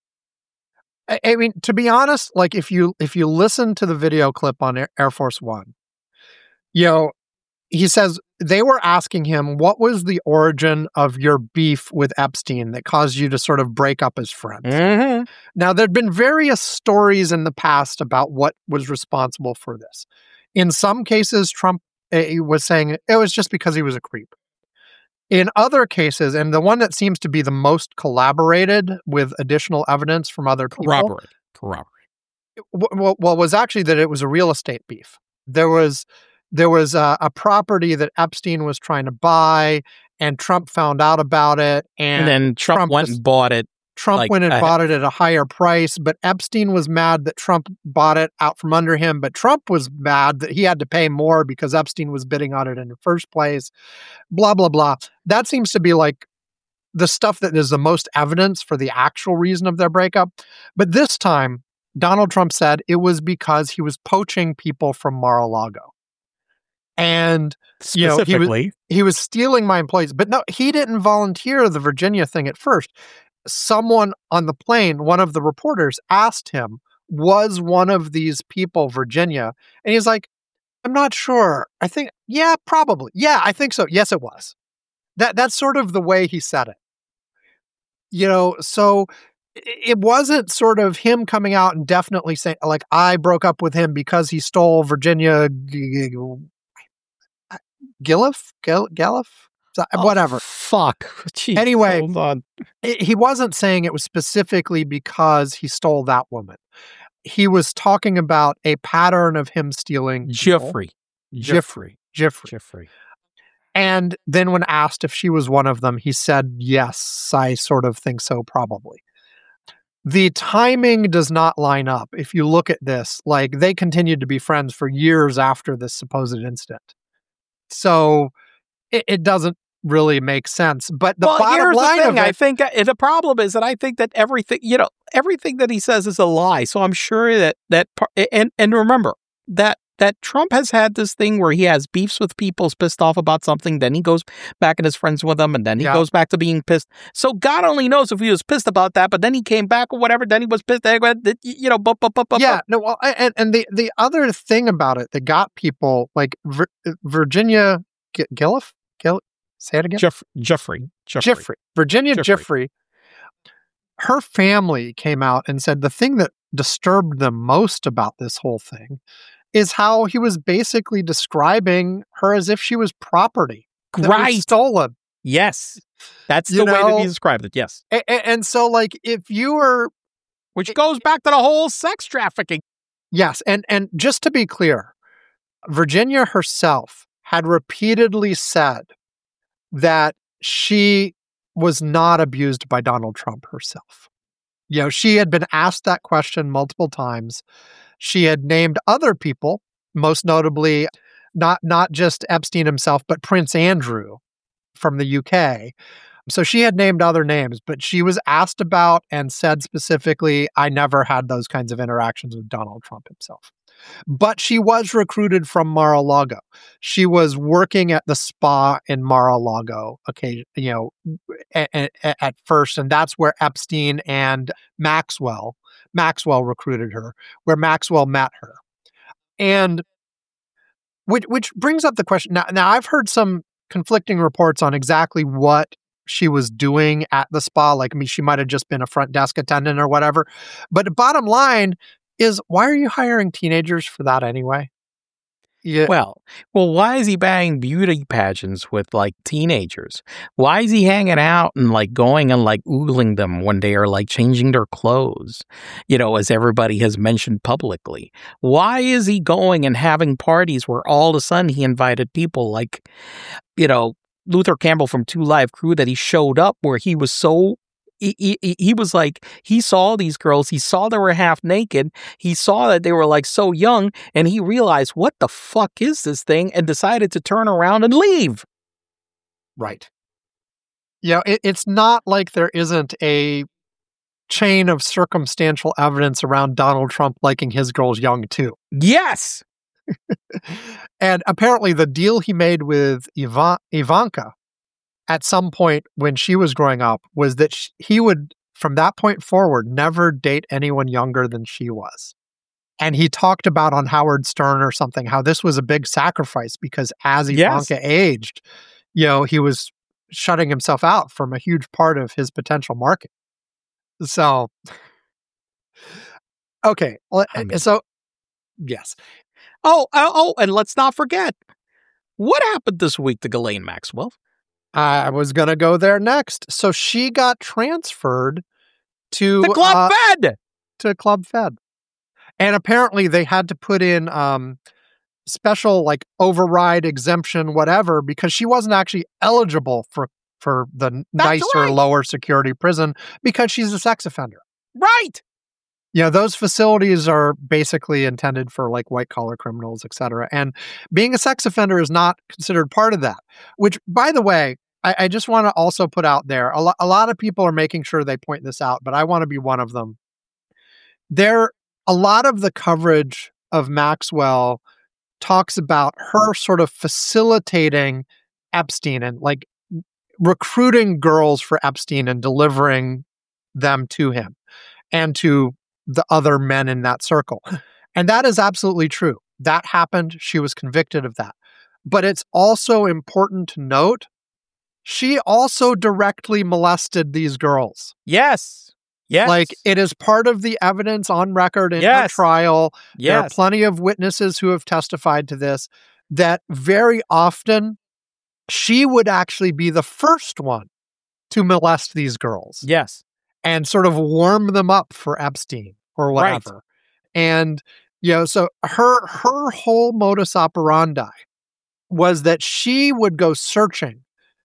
I, I mean, to be honest, like if you if you listen to the video clip on Air, Air Force One, you know, he says they were asking him, what was the origin of your beef with Epstein that caused you to sort of break up as friends? Mm-hmm. Now, there'd been various stories in the past about what was responsible for this. In some cases, Trump uh, was saying it was just because he was a creep. In other cases, and the one that seems to be the most collaborated with additional evidence from other people, Corroborate. Corroborate. Well, well, was actually that it was a real estate beef. There was there was a, a property that Epstein was trying to buy, and Trump found out about it, and, And then Trump, Trump went was- and bought it. Trump like, went and uh, bought it at a higher price, but Epstein was mad that Trump bought it out from under him, but Trump was mad that he had to pay more because Epstein was bidding on it in the first place, blah, blah, blah. That seems to be like the stuff that is the most evidence for the actual reason of their breakup. But this time, Donald Trump said it was because he was poaching people from Mar-a-Lago. And you know, he was- Specifically. he was stealing my employees. But no, he didn't volunteer the Virginia thing at first. Someone on the plane, one of the reporters, asked him, was one of these people Virginia? And he's like, I'm not sure. I think, yeah, probably. Yeah, I think so. Yes, it was. That That's sort of the way he said it. You know, so i- it wasn't sort of him coming out and definitely saying, like, I broke up with him because he stole Virginia G- G- Gilliff? Gil- Galliff? So- Oh, Whatever. Fuck. Jeez, Anyway, hold on. I- he wasn't saying it was specifically because he stole that woman. He was talking about a pattern of him stealing people. Jeffrey. Jeffrey. Jeffrey. Jeffrey. And then when asked if she was one of them, he said, yes, I sort of think so, probably. The timing does not line up. If you look at this, like they continued to be friends for years after this supposed incident. So it, it doesn't really make sense. But the well, bottom here's line the of thing. I it, think uh, the problem is that I think that everything, you know, everything that he says is a lie. So I'm sure that that par- and and remember that that Trump has had this thing where he has beefs with people, is pissed off about something, then he goes back and is friends with them, and then he Yeah. goes back to being pissed. So God only knows if he was pissed about that, but then he came back or whatever. Then he was pissed. You know, bu- bu- bu- bu- yeah, no, well, and and the the other thing about it that got people like Vir- Virginia G- Gilliff, Gill, say it again, Jeff, Jeffrey, Jeffrey, Jeffrey, Virginia Jeffrey. Jeffrey. Her family came out and said the thing that disturbed them most about this whole thing is how he was basically describing her as if she was property that was Right. stolen. Yes, that's You the way that know- he described it. Yes, A- a- and so, like, if you were which goes back to the whole sex trafficking. Yes, and and just to be clear, Virginia herself had repeatedly said that she was not abused by Donald Trump herself. You know, she had been asked that question multiple times. She had named other people, most notably not not just Epstein himself, but Prince Andrew from the U K. So she had named other names, but she was asked about and said specifically, I never had those kinds of interactions with Donald Trump himself. But she was recruited from Mar-a-Lago. She was working at the spa in Mar-a-Lago, occasion, you know, a- a- a- at first, and that's where Epstein and Maxwell, Maxwell recruited her, where Maxwell met her. And which, which brings up the question. Now, now, I've heard some conflicting reports on exactly what she was doing at the spa. Like, I mean, she might have just been a front desk attendant or whatever. But the bottom line is, why are you hiring teenagers for that anyway? Yeah. Well, well, why is he buying beauty pageants with like teenagers? Why is he hanging out and like going and like oogling them when they are like changing their clothes? You know, as everybody has mentioned publicly. Why is he going and having parties where all of a sudden he invited people like, you know, Luther Campbell from Two Live Crew, that he showed up where he was so He, he, he was like, he saw these girls, he saw they were half naked, he saw that they were like so young, and he realized, what the fuck is this thing, and decided to turn around and leave. Right. You know, it, it's not like there isn't a chain of circumstantial evidence around Donald Trump liking his girls young, too. Yes! And apparently the deal he made with Ivan- Ivanka at some point when she was growing up was that sh- he would, from that point forward, never date anyone younger than she was. And he talked about on Howard Stern or something how this was a big sacrifice because as Ivanka Yes. aged, you know, he was shutting himself out from a huge part of his potential market. So, okay. well, I mean- So, yes. Oh, oh, oh, and let's not forget what happened this week to Ghislaine Maxwell. I was going to go there next. So she got transferred to The Club uh, Fed. to Club Fed. And apparently they had to put in um, special like override exemption, whatever, because she wasn't actually eligible for, for the That's nicer, right. lower security prison because she's a sex offender. Right. You know, those facilities are basically intended for like white collar criminals, et cetera. And being a sex offender is not considered part of that, which, by the way, I, I just want to also put out there. A, lo- a lot of people are making sure they point this out, but I want to be one of them. There, a lot of the coverage of Maxwell talks about her sort of facilitating Epstein and like recruiting girls for Epstein and delivering them to him and to the other men in that circle. And that is absolutely true. That happened. She was convicted of that. But it's also important to note, she also directly molested these girls. Yes. Yes. Like, it is part of the evidence on record in her Yes. trial. There are yes. plenty of witnesses who have testified to this, that very often she would actually be the first one to molest these girls Yes. and sort of warm them up for Epstein or whatever. Right. And, you know, so her her whole modus operandi was that she would go searching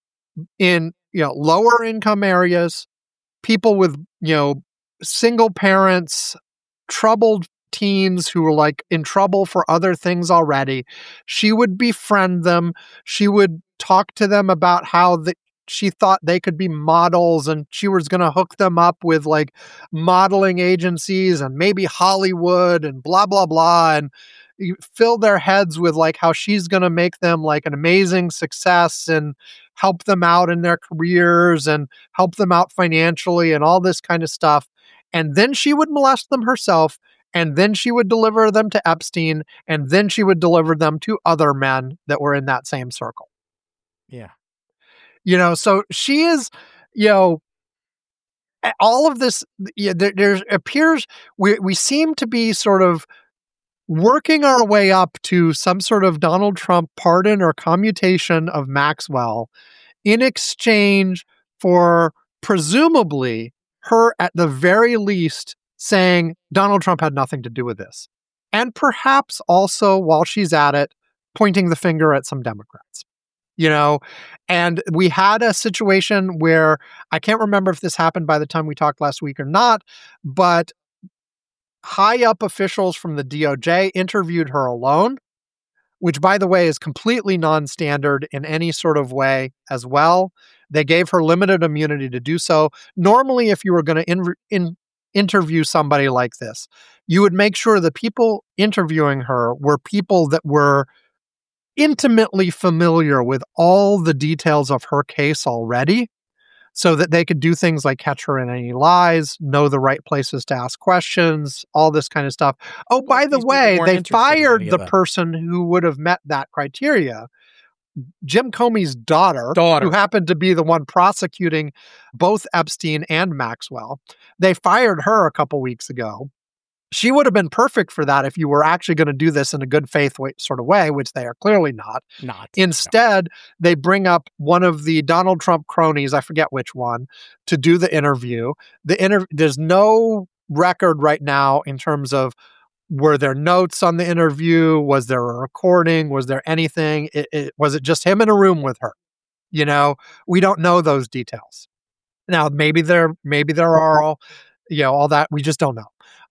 in, you know, lower income areas, people with, you know, single parents, troubled teens who were like in trouble for other things already. She would befriend them. She would talk to them about how the, she thought they could be models and she was going to hook them up with like modeling agencies and maybe Hollywood and blah, blah, blah. And you fill their heads with like how she's going to make them like an amazing success and help them out in their careers and help them out financially and all this kind of stuff. And then she would molest them herself. And then she would deliver them to Epstein. And then she would deliver them to other men that were in that same circle. Yeah. You know, so she is, you know, all of this, yeah, there, there appears, we, we seem to be sort of working our way up to some sort of Donald Trump pardon or commutation of Maxwell in exchange for presumably her, at the very least, saying Donald Trump had nothing to do with this. And perhaps also, while she's at it, pointing the finger at some Democrats. You know, and we had a situation where I can't remember if this happened by the time we talked last week or not, but high up officials from the D O J interviewed her alone, which, by the way, is completely non-standard in any sort of way as well. They gave her limited immunity to do so. Normally, if you were going to in, in, interview somebody like this, you would make sure the people interviewing her were people that were intimately familiar with all the details of her case already, so that they could do things like catch her in any lies, know the right places to ask questions, all this kind of stuff. Oh, by the These people way, weren't they interested in fired any of the that. person who would have met that criteria. Jim Comey's daughter, Daughter. who happened to be the one prosecuting both Epstein and Maxwell. They fired her a couple weeks ago. She would have been perfect for that if you were actually going to do this in a good faith way, sort of way, which they are clearly not. Not. Instead, they bring up one of the Donald Trump cronies, I forget which one, to do the interview. The inter- There's no record right now in terms of, were there notes on the interview? Was there a recording? Was there anything? It, it, was it just him in a room with her? You know, we don't know those details. Now, maybe there, maybe there are all, you know, all that. We just don't know.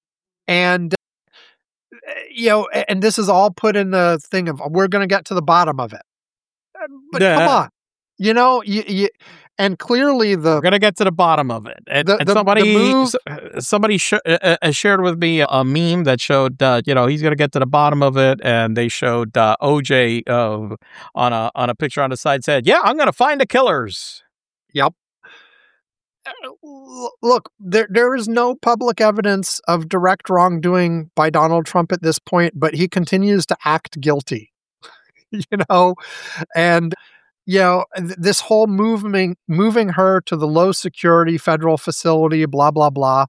And, uh, you know, and this is all put in the thing of, we're going to get to the bottom of it. But Yeah. come on, you know, you, you, and clearly the, We're gonna get to the bottom of it. And, The- and the- somebody, the move- s- somebody sh- uh, uh, shared with me a meme that showed, uh, you know, he's gonna get to the bottom of it, and they showed uh, O J uh, on a on a picture on the side, said, "Yeah, I'm gonna find the killers." Yep. look, there there is no public evidence of direct wrongdoing by Donald Trump at this point, but he continues to act guilty. You know, and you know th- this whole moving moving her to the low security federal facility, blah blah blah.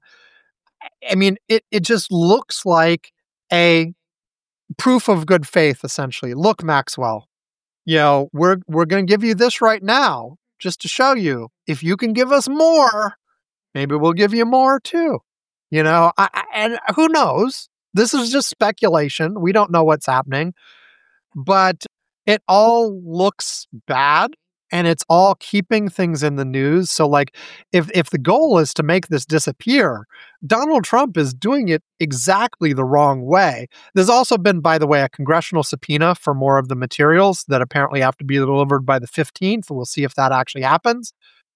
I mean, it it just looks like a proof of good faith, essentially. Look, Maxwell, you know, we're we're going to give you this right now, just to show you if you can give us more, maybe we'll give you more too. You know, I, I, and who knows? This is just speculation. We don't know what's happening, but it all looks bad, and it's all keeping things in the news. So, like, if if the goal is to make this disappear, Donald Trump is doing it exactly the wrong way. There's also been, by the way, a congressional subpoena for more of the materials that apparently have to be delivered by the fifteenth. We'll see if that actually happens.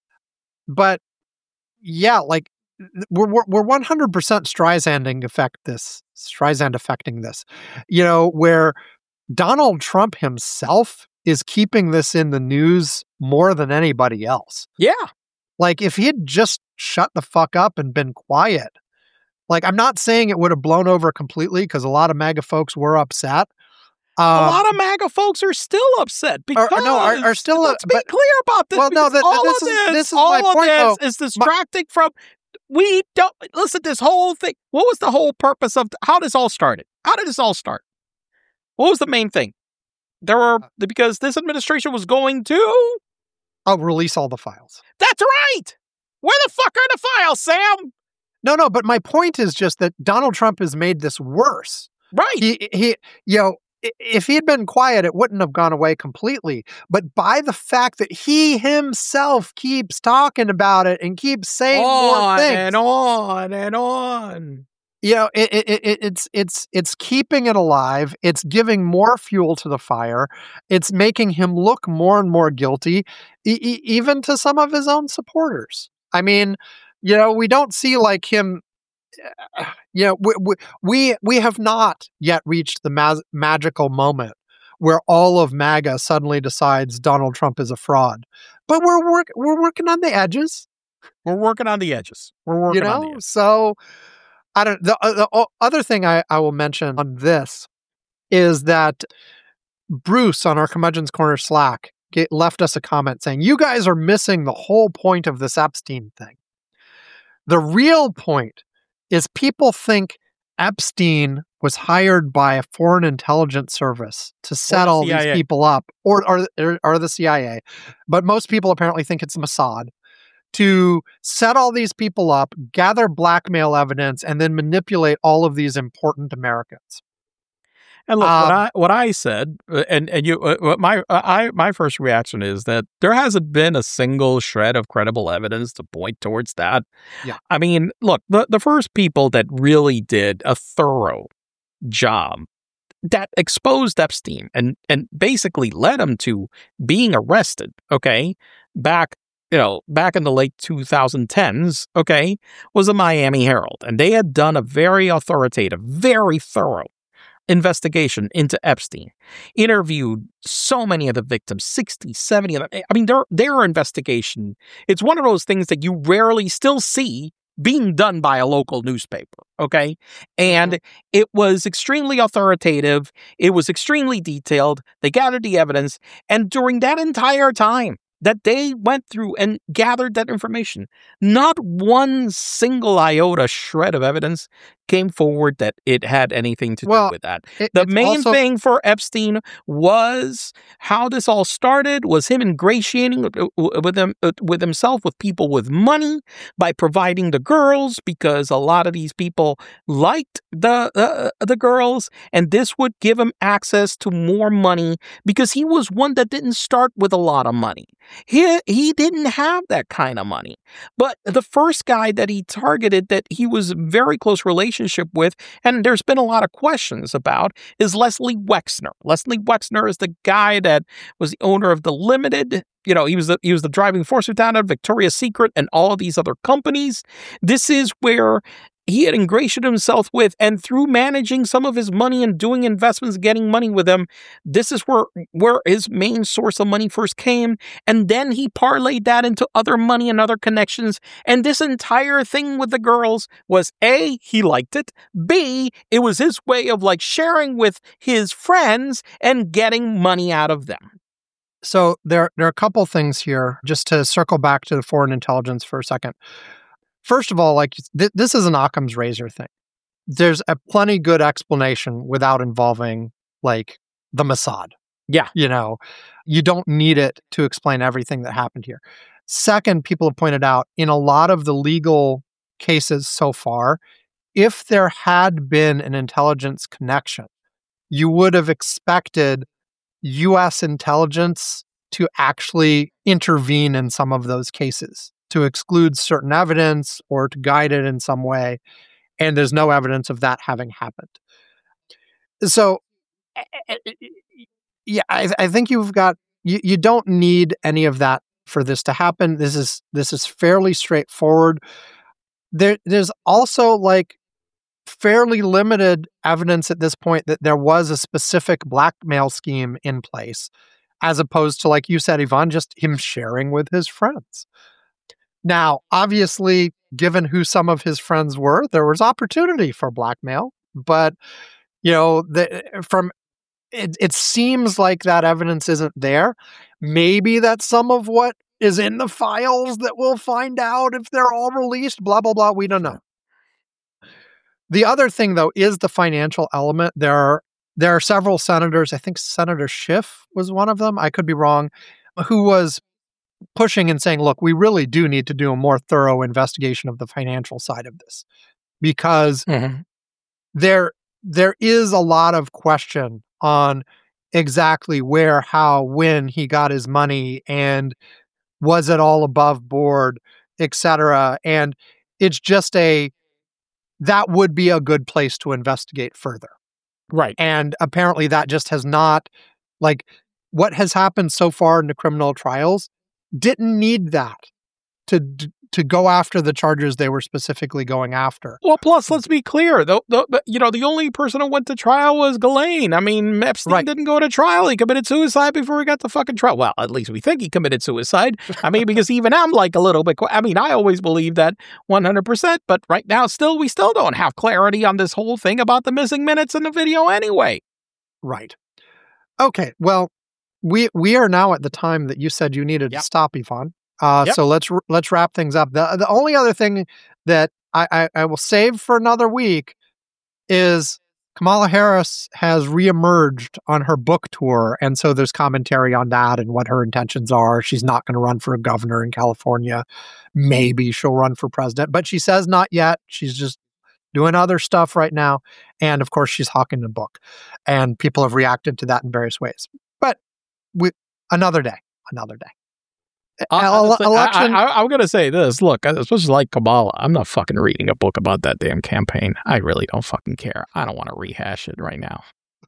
But yeah, like we're we're, we're one hundred percent Streisanding affect this, Streisand affecting this. You know, where Donald Trump himself is keeping this in the news more than anybody else. Yeah. Like, if he had just shut the fuck up and been quiet, like, I'm not saying it would have blown over completely, because a lot of MAGA folks were upset. Uh, Um, a lot of MAGA folks are still upset because Are- no, are- are still- let's be but- clear about this. well, no, because that- all this of is- this, this is all my of point, this though. is distracting from. We don't listen. This whole thing. What was the whole purpose of how this all started? How did this all start? What was the main thing? There were because this administration was going to. I'll release all the files. That's right. Where the fuck are the files, Sam? No, no, but my point is just that Donald Trump has made this worse. Right. He, he, you know, i- if he had been quiet, it wouldn't have gone away completely. But by the fact that he himself keeps talking about it and keeps saying more on things, and on and on. you know, it, it, it, it's it's it's keeping it alive. It's giving more fuel to the fire. It's making him look more and more guilty, e- e- even to some of his own supporters. I mean, you know, we don't see like him. Uh, you know, we, we we we have not yet reached the ma- magical moment where all of MAGA suddenly decides Donald Trump is a fraud. But we're work we're working on the edges. We're working on the edges. We're working You on the know, edges. so I don't. The, uh, the o- other thing I, I will mention on this is that Bruce on our Curmudgeon's Corner Slack get, left us a comment saying, "You guys are missing the whole point of this Epstein thing. The real point is people think Epstein was hired by a foreign intelligence service to set the all C I A. these people up, or or or, or the C I A, but most people apparently think it's Mossad." To set all these people up, gather blackmail evidence, and then manipulate all of these important Americans. And look, what Um, I what I said, uh, and and you, uh, what my uh, I my first reaction is that there hasn't been a single shred of credible evidence to point towards that. Yeah. I mean, look, the the first people that really did a thorough job that exposed Epstein and and basically led him to being arrested. Okay, back. You know, back in the late twenty tens, okay, was the Miami Herald. And they had done a very authoritative, very thorough investigation into Epstein. Interviewed so many of the victims, sixty, seventy of them. I mean, their, their investigation, it's one of those things that you rarely still see being done by a local newspaper, okay? And it was extremely authoritative. It was extremely detailed. They gathered the evidence. And during that entire time, that they went through and gathered that information, not one single iota shred of evidence came forward that it had anything to Well, do with that. It- The it's main also- thing for Epstein was how this all started was him ingratiating with, with him with himself with people with money by providing the girls, because a lot of these people liked the uh, the girls, and this would give him access to more money because he was one that didn't start with a lot of money. He he didn't have that kind of money. But the first guy that he targeted that he was very close relationship with, and there's been a lot of questions about, is Leslie Wexner. Leslie Wexner is the guy that was the owner of the Limited. You know, he was the he was the driving force down at Victoria's Secret and all of these other companies. This is where he had ingratiated himself with, and through managing some of his money and doing investments, getting money with them, this is where, where his main source of money first came. And then he parlayed that into other money and other connections. And this entire thing with the girls was A, he liked it. B, it was his way of like sharing with his friends and getting money out of them. So there, there are a couple things here, just to circle back to the foreign intelligence for a second. First of all, like th- this is an Occam's razor thing. There's a plenty good explanation without involving like the Mossad. Yeah. You know, you don't need it to explain everything that happened here. Second, people have pointed out in a lot of the legal cases so far, if there had been an intelligence connection, you would have expected U S intelligence to actually intervene in some of those cases, to exclude certain evidence or to guide it in some way. And there's no evidence of that having happened. So, yeah, I, I think you've got, you, you don't need any of that for this to happen. This is, this is fairly straightforward. There, there's also like fairly limited evidence at this point that there was a specific blackmail scheme in place, as opposed to, like you said, Ivan, just him sharing with his friends. Now, obviously, given who some of his friends were, there was opportunity for blackmail, but, you know, the, from it, it seems like that evidence isn't there. Maybe that's some of what is in the files that we'll find out if they're all released, blah, blah, blah. We don't know. The other thing, though, is the financial element. There are, there are several senators, I think Senator Schiff was one of them, I could be wrong, who was pushing and saying, look, we really do need to do a more thorough investigation of the financial side of this, because mm-hmm. there, there is a lot of question on exactly where, how, when he got his money, and was it all above board, et cetera. And it's just a, that would be a good place to investigate further. Right. And apparently that just has not, like, what has happened so far in the criminal trials didn't need that to to go after the charges they were specifically going after. Well, plus, let's be clear, the, the, you know, the only person who went to trial was Ghislaine. I mean, Epstein right. didn't go to trial. He committed suicide before he got to fucking trial. Well, at least we think he committed suicide. I mean, because even I'm like a little bit, I mean, I always believe that one hundred percent, but right now, still, we still don't have clarity on this whole thing about the missing minutes in the video anyway. Right. Okay, well, we we are now at the time that you said you needed yep. to stop, Ivan. Uh, yep. So let's let's wrap things up. The the only other thing that I, I, I will save for another week is Kamala Harris has reemerged on her book tour, and so there's commentary on that and what her intentions are. She's not going to run for a governor in California. Maybe she'll run for president, but she says not yet. She's just doing other stuff right now, and of course she's hawking the book, and people have reacted to that in various ways. But we another day, another day. Uh, election. I, I, I'm going to say this. Look, especially like Kamala, I'm not fucking reading a book about that damn campaign. I really don't fucking care. I don't want to rehash it right now.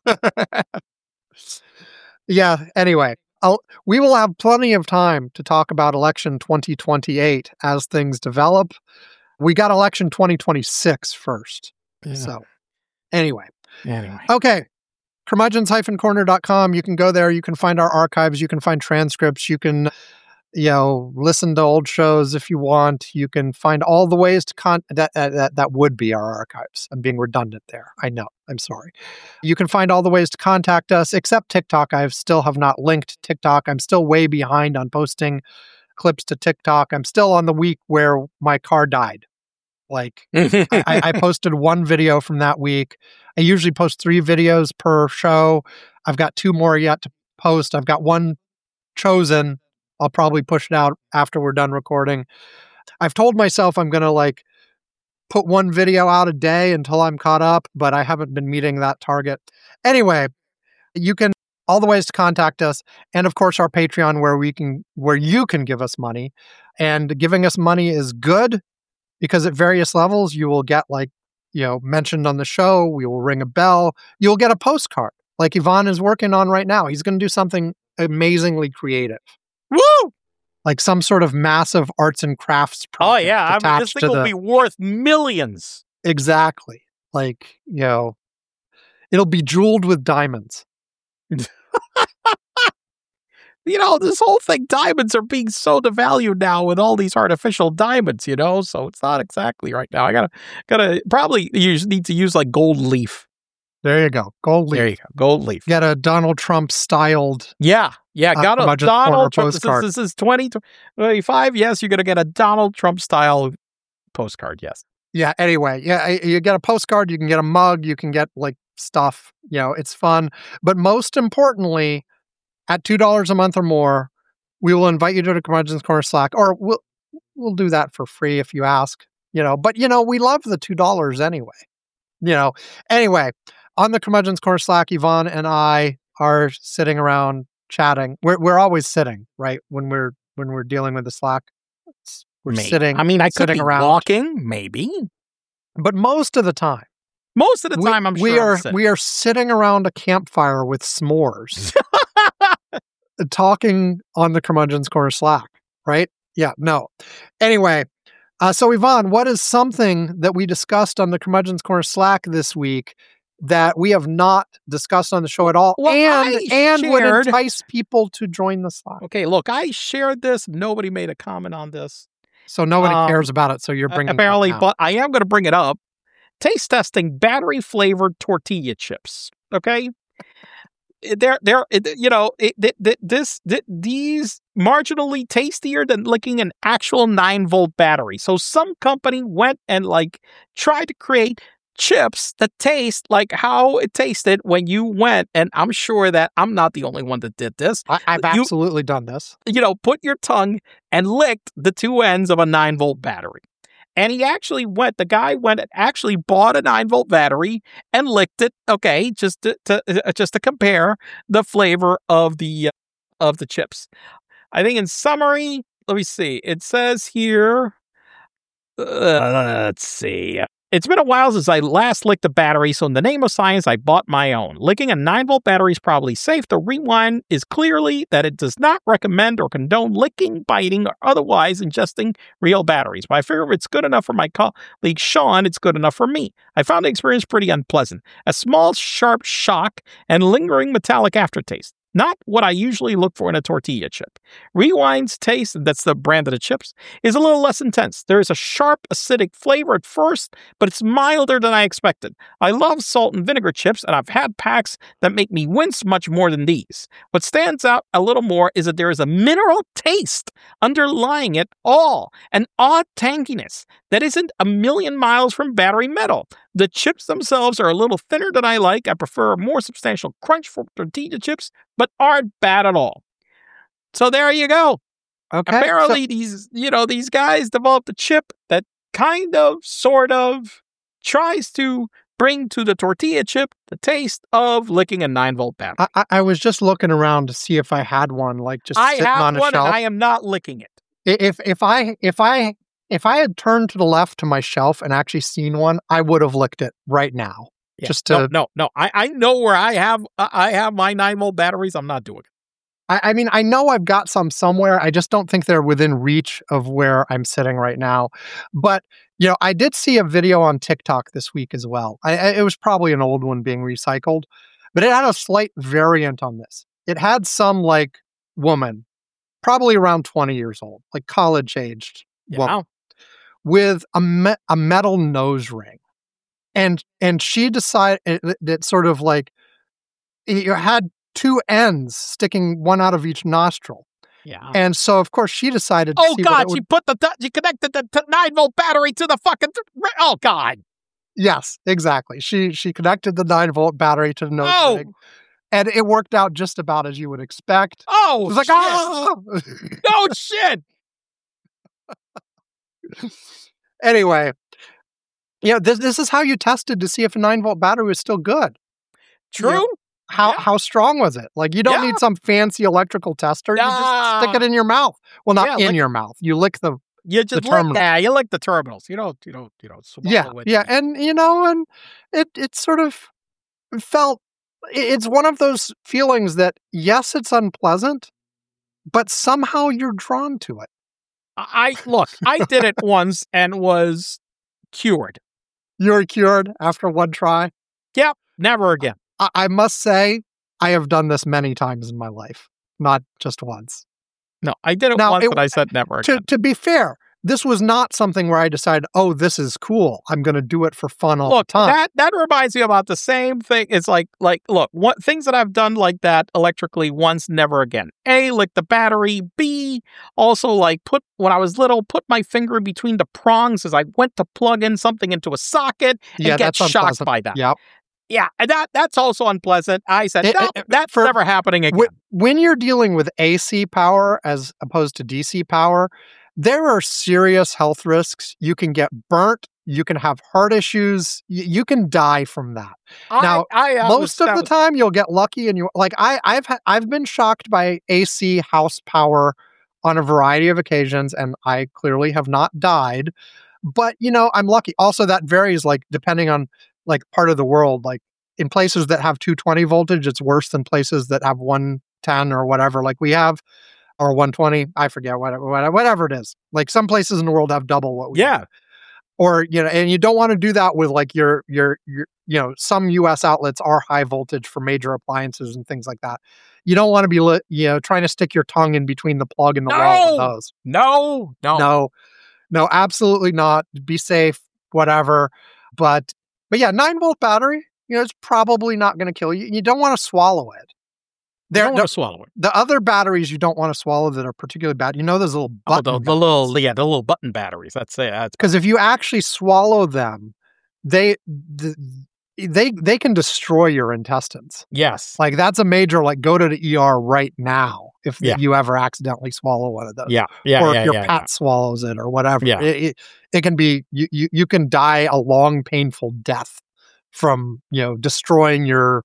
Yeah, anyway, I'll, we will have plenty of time to talk about election twenty twenty-eight as things develop. We got election twenty twenty-six first. Yeah. So, anyway. Anyway. Okay. curmudgeons dash corner dot com. You can go there. You can find our archives. You can find transcripts. You can... you know, listen to old shows if you want. You can find all the ways to con that, that that would be our archives. I'm being redundant there. I know. I'm sorry. You can find all the ways to contact us, except TikTok. I still have not linked TikTok. I'm still way behind on posting clips to TikTok. I'm still on the week where my car died. Like, I, I posted one video from that week. I usually post three videos per show. I've got two more yet to post. I've got one chosen. I'll probably push it out after we're done recording. I've told myself I'm going to like put one video out a day until I'm caught up, but I haven't been meeting that target. Anyway, you can, all the ways to contact us, and of course our Patreon where we can, where you can give us money. And giving us money is good because at various levels you will get like, you know, mentioned on the show, we will ring a bell, you'll get a postcard like Ivan is working on right now. He's going to do something amazingly creative. Woo! Like some sort of massive arts and crafts project. Oh, yeah. I mean, this thing will the... be worth millions. Exactly. Like, you know, it'll be jeweled with diamonds. You know, this whole thing, diamonds are being so devalued now with all these artificial diamonds, you know, so it's not exactly right now. I gotta, gotta probably use, need to use like gold leaf. There you go. Gold leaf. There you go. Gold leaf. Get a Donald Trump styled. Yeah. Yeah. Uh, Got a Curmudgeon's Donald Corner Trump. This is, postcard. this is twenty twenty-five. Yes. You're going to get a Donald Trump style postcard. Yes. Yeah. Anyway, yeah, you get a postcard, you can get a mug, you can get like stuff, you know, it's fun. But most importantly, at two dollars a month or more, we will invite you to the Curmudgeon's Corner Slack, or we'll, we'll do that for free if you ask, you know, but you know, we love the two dollars anyway, you know, anyway, on the Curmudgeon's Corner Slack, Yvonne and I are sitting around chatting. We're, we're always sitting, right? When we're, when we're dealing with the Slack, it's, we're Maybe. sitting. I mean, I could sitting be around. walking, maybe. But most of the time, Most of the time, we, I'm sure we I'm are sitting. we are sitting around a campfire with s'mores, talking on the Curmudgeon's Corner Slack, right? Yeah, no. Anyway, uh, so Yvonne, what is something that we discussed on the Curmudgeon's Corner Slack this week that we have not discussed on the show at all, Well, and I and would shared- entice people to join the Slack? Okay, look, I shared this. Nobody made a comment on this. So nobody Um, cares about it. So you're bringing Apparently, it up now. but I am going to bring it up. Taste testing battery flavored tortilla chips. Okay, they're they're you know it, th- th- this th- these marginally tastier than licking an actual nine volt battery. So some company went and like tried to create chips that taste like how it tasted when you went, and I'm sure that I'm not the only one that did this. I, I've you- absolutely done this. You know, put your tongue and licked the two ends of a nine volt battery. And he actually went, the guy went and actually bought a nine volt battery and licked it, okay, just to, to uh, just to compare the flavor of the uh, of the chips. I think in summary, let me see. It says here, uh, let's see. It's been a while since I last licked a battery, so in the name of science, I bought my own. Licking a nine volt battery is probably safe. The rewind is clearly that it does not recommend or condone licking, biting, or otherwise ingesting real batteries. But I figure if it's good enough for my colleague Sean, it's good enough for me. I found the experience pretty unpleasant. A small, sharp shock and lingering metallic aftertaste. Not what I usually look for in a tortilla chip. Rewind's taste, that's the brand of the chips, is a little less intense. There is a sharp, acidic flavor at first, but it's milder than I expected. I love salt and vinegar chips, and I've had packs that make me wince much more than these. What stands out a little more is that there is a mineral taste underlying it all, an odd tanginess that isn't a million miles from battery metal. The chips themselves are a little thinner than I like. I prefer a more substantial crunch for tortilla chips, but aren't bad at all. So there you go. Okay. Apparently, these you know these guys developed a chip that kind of, sort of, tries to bring to the tortilla chip the taste of licking a nine volt battery. So I, I was just looking around to see if I had one, like just I sitting have on a one, shelf. and I am not licking it. I- If if I if I if I had turned to the left to my shelf and actually seen one, I would have licked it right now. Yeah. Just no, to, no, no. I, I know where I have I have my nine volt batteries. I'm not doing it. I, I mean, I know I've got some somewhere. I just don't think they're within reach of where I'm sitting right now. But you know, I did see a video on TikTok this week as well. I, I, it was probably an old one being recycled, but it had a slight variant on this. It had some like woman, probably around twenty years old, like college aged woman, Yeah. with a me- a metal nose ring, and and she decided that sort of like you had two ends sticking one out of each nostril, Yeah. and so of course she decided. To Oh see what God! it would- She put the t- she connected the t- nine volt battery to the fucking. T- oh God! yes, exactly. She she connected the nine volt battery to the nose Oh. ring, and it worked out just about as you would expect. Oh, It was like, shit. ah! Oh shit! Anyway, you know, this this is how you tested to see if a nine volt battery was still good. True. How Yeah. how strong was it? Like you don't Yeah. need some fancy electrical tester. You just stick Nah. it in your mouth. Well, not Yeah, in lick- your mouth. You lick the You just lick terminal. that. You lick the terminals. You don't. You don't. You don't. Swallow yeah it. yeah, and you know, and it it sort of felt. i- It's one of those feelings that yes, it's unpleasant, but somehow you're drawn to it. I I- look. I did it once and was cured. You were cured after one try? Yep, never again. I, I must say, I have done this many times in my life, not just once. No, I did it Now, once it- and I said never To again. to be fair, this was not something where I decided, oh, this is cool. I'm going to do it for fun all Look, the time. that that reminds me about the same thing. It's like like look, what things that I've done like that electrically once, never again. A, lick the battery. B, also like put when I was little, put my finger between the prongs as I went to plug in something into a socket and yeah, get that's shocked unpleasant. by that. Yep. Yeah, and that that's also unpleasant. I said, It- no, it- that's for- never happening again. Wh- When you're dealing with A C power as opposed to D C power, there are serious health risks. You can get burnt. You can have heart issues. y- You can die from that. now, I, I, I Most was, of the time, you'll get lucky, and you like I, I've ha- I've been shocked by A C house power on a variety of occasions, and I clearly have not died. But you know, I'm lucky. Also, that varies like depending on like part of the world. Like in places that have two twenty voltage, it's worse than places that have one ten or whatever. Like we have. Or one twenty, I forget, whatever, whatever it is. Like some places in the world have double what we Yeah. have. Or, you know, and you don't want to do that with like your, your, your, you know, some U S outlets are high voltage for major appliances and things like that. You don't want to be, lit, you know, trying to stick your tongue in between the plug and the wall of No! those. No, no, No, no, absolutely not. Be safe, whatever. But, but yeah, nine volt battery, you know, it's probably not going to kill you. You don't want to swallow it. You There, don't want to swallow it. the other batteries you don't want to swallow that are particularly bad, you know, those little Oh, button the, the little, yeah, the little button batteries. That's it. That's because if you actually swallow them, they th- they they can destroy your intestines. yes. Like that's a major like go to the E R right now if Yeah. you ever accidentally swallow one of those. Yeah, yeah, or if yeah, your yeah, pet yeah. swallows it or whatever. Yeah. It, it, it can be you, you you can die a long painful death from, you know, destroying your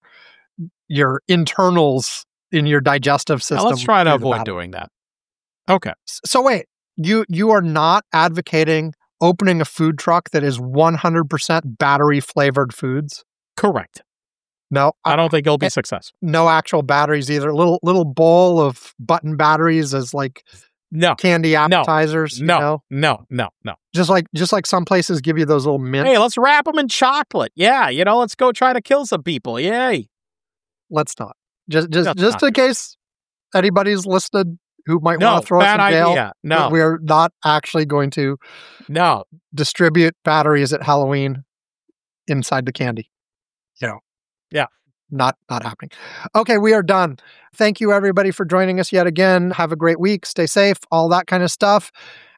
your internals in your digestive Now, system. let's try to through the avoid battery. doing that. Okay. So wait, you you are not advocating opening a food truck that is one hundred percent battery flavored foods? Correct. No, I don't think it'll be eh, successful. no actual batteries either. Little little bowl of button batteries as like No, candy appetizers. no, you know? no, no, no. just like just like some places give you those little mint. Hey, let's wrap them in chocolate. Yeah, you know, let's go try to kill some people. Yay. Let's not. Just just Let's just not in case anybody's listening who might No, want to throw us bad in jail. idea. No, We're not actually going to no. distribute batteries at Halloween inside the candy. You know. Yeah. Not not happening. Okay, we are done. Thank you everybody for joining us yet again. Have a great week. Stay safe, all that kind of stuff.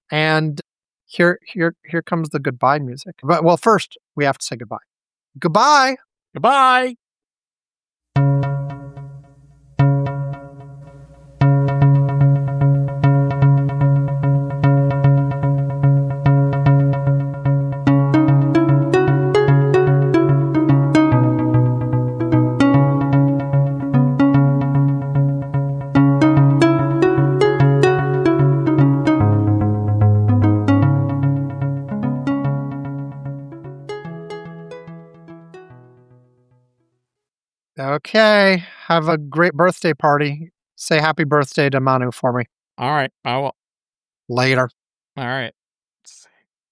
And here here here comes the goodbye music. But well, first we have to say goodbye. Goodbye. Goodbye. Okay. Have a great birthday party. Say happy birthday to Manu for me. All right. I will. Later. All right.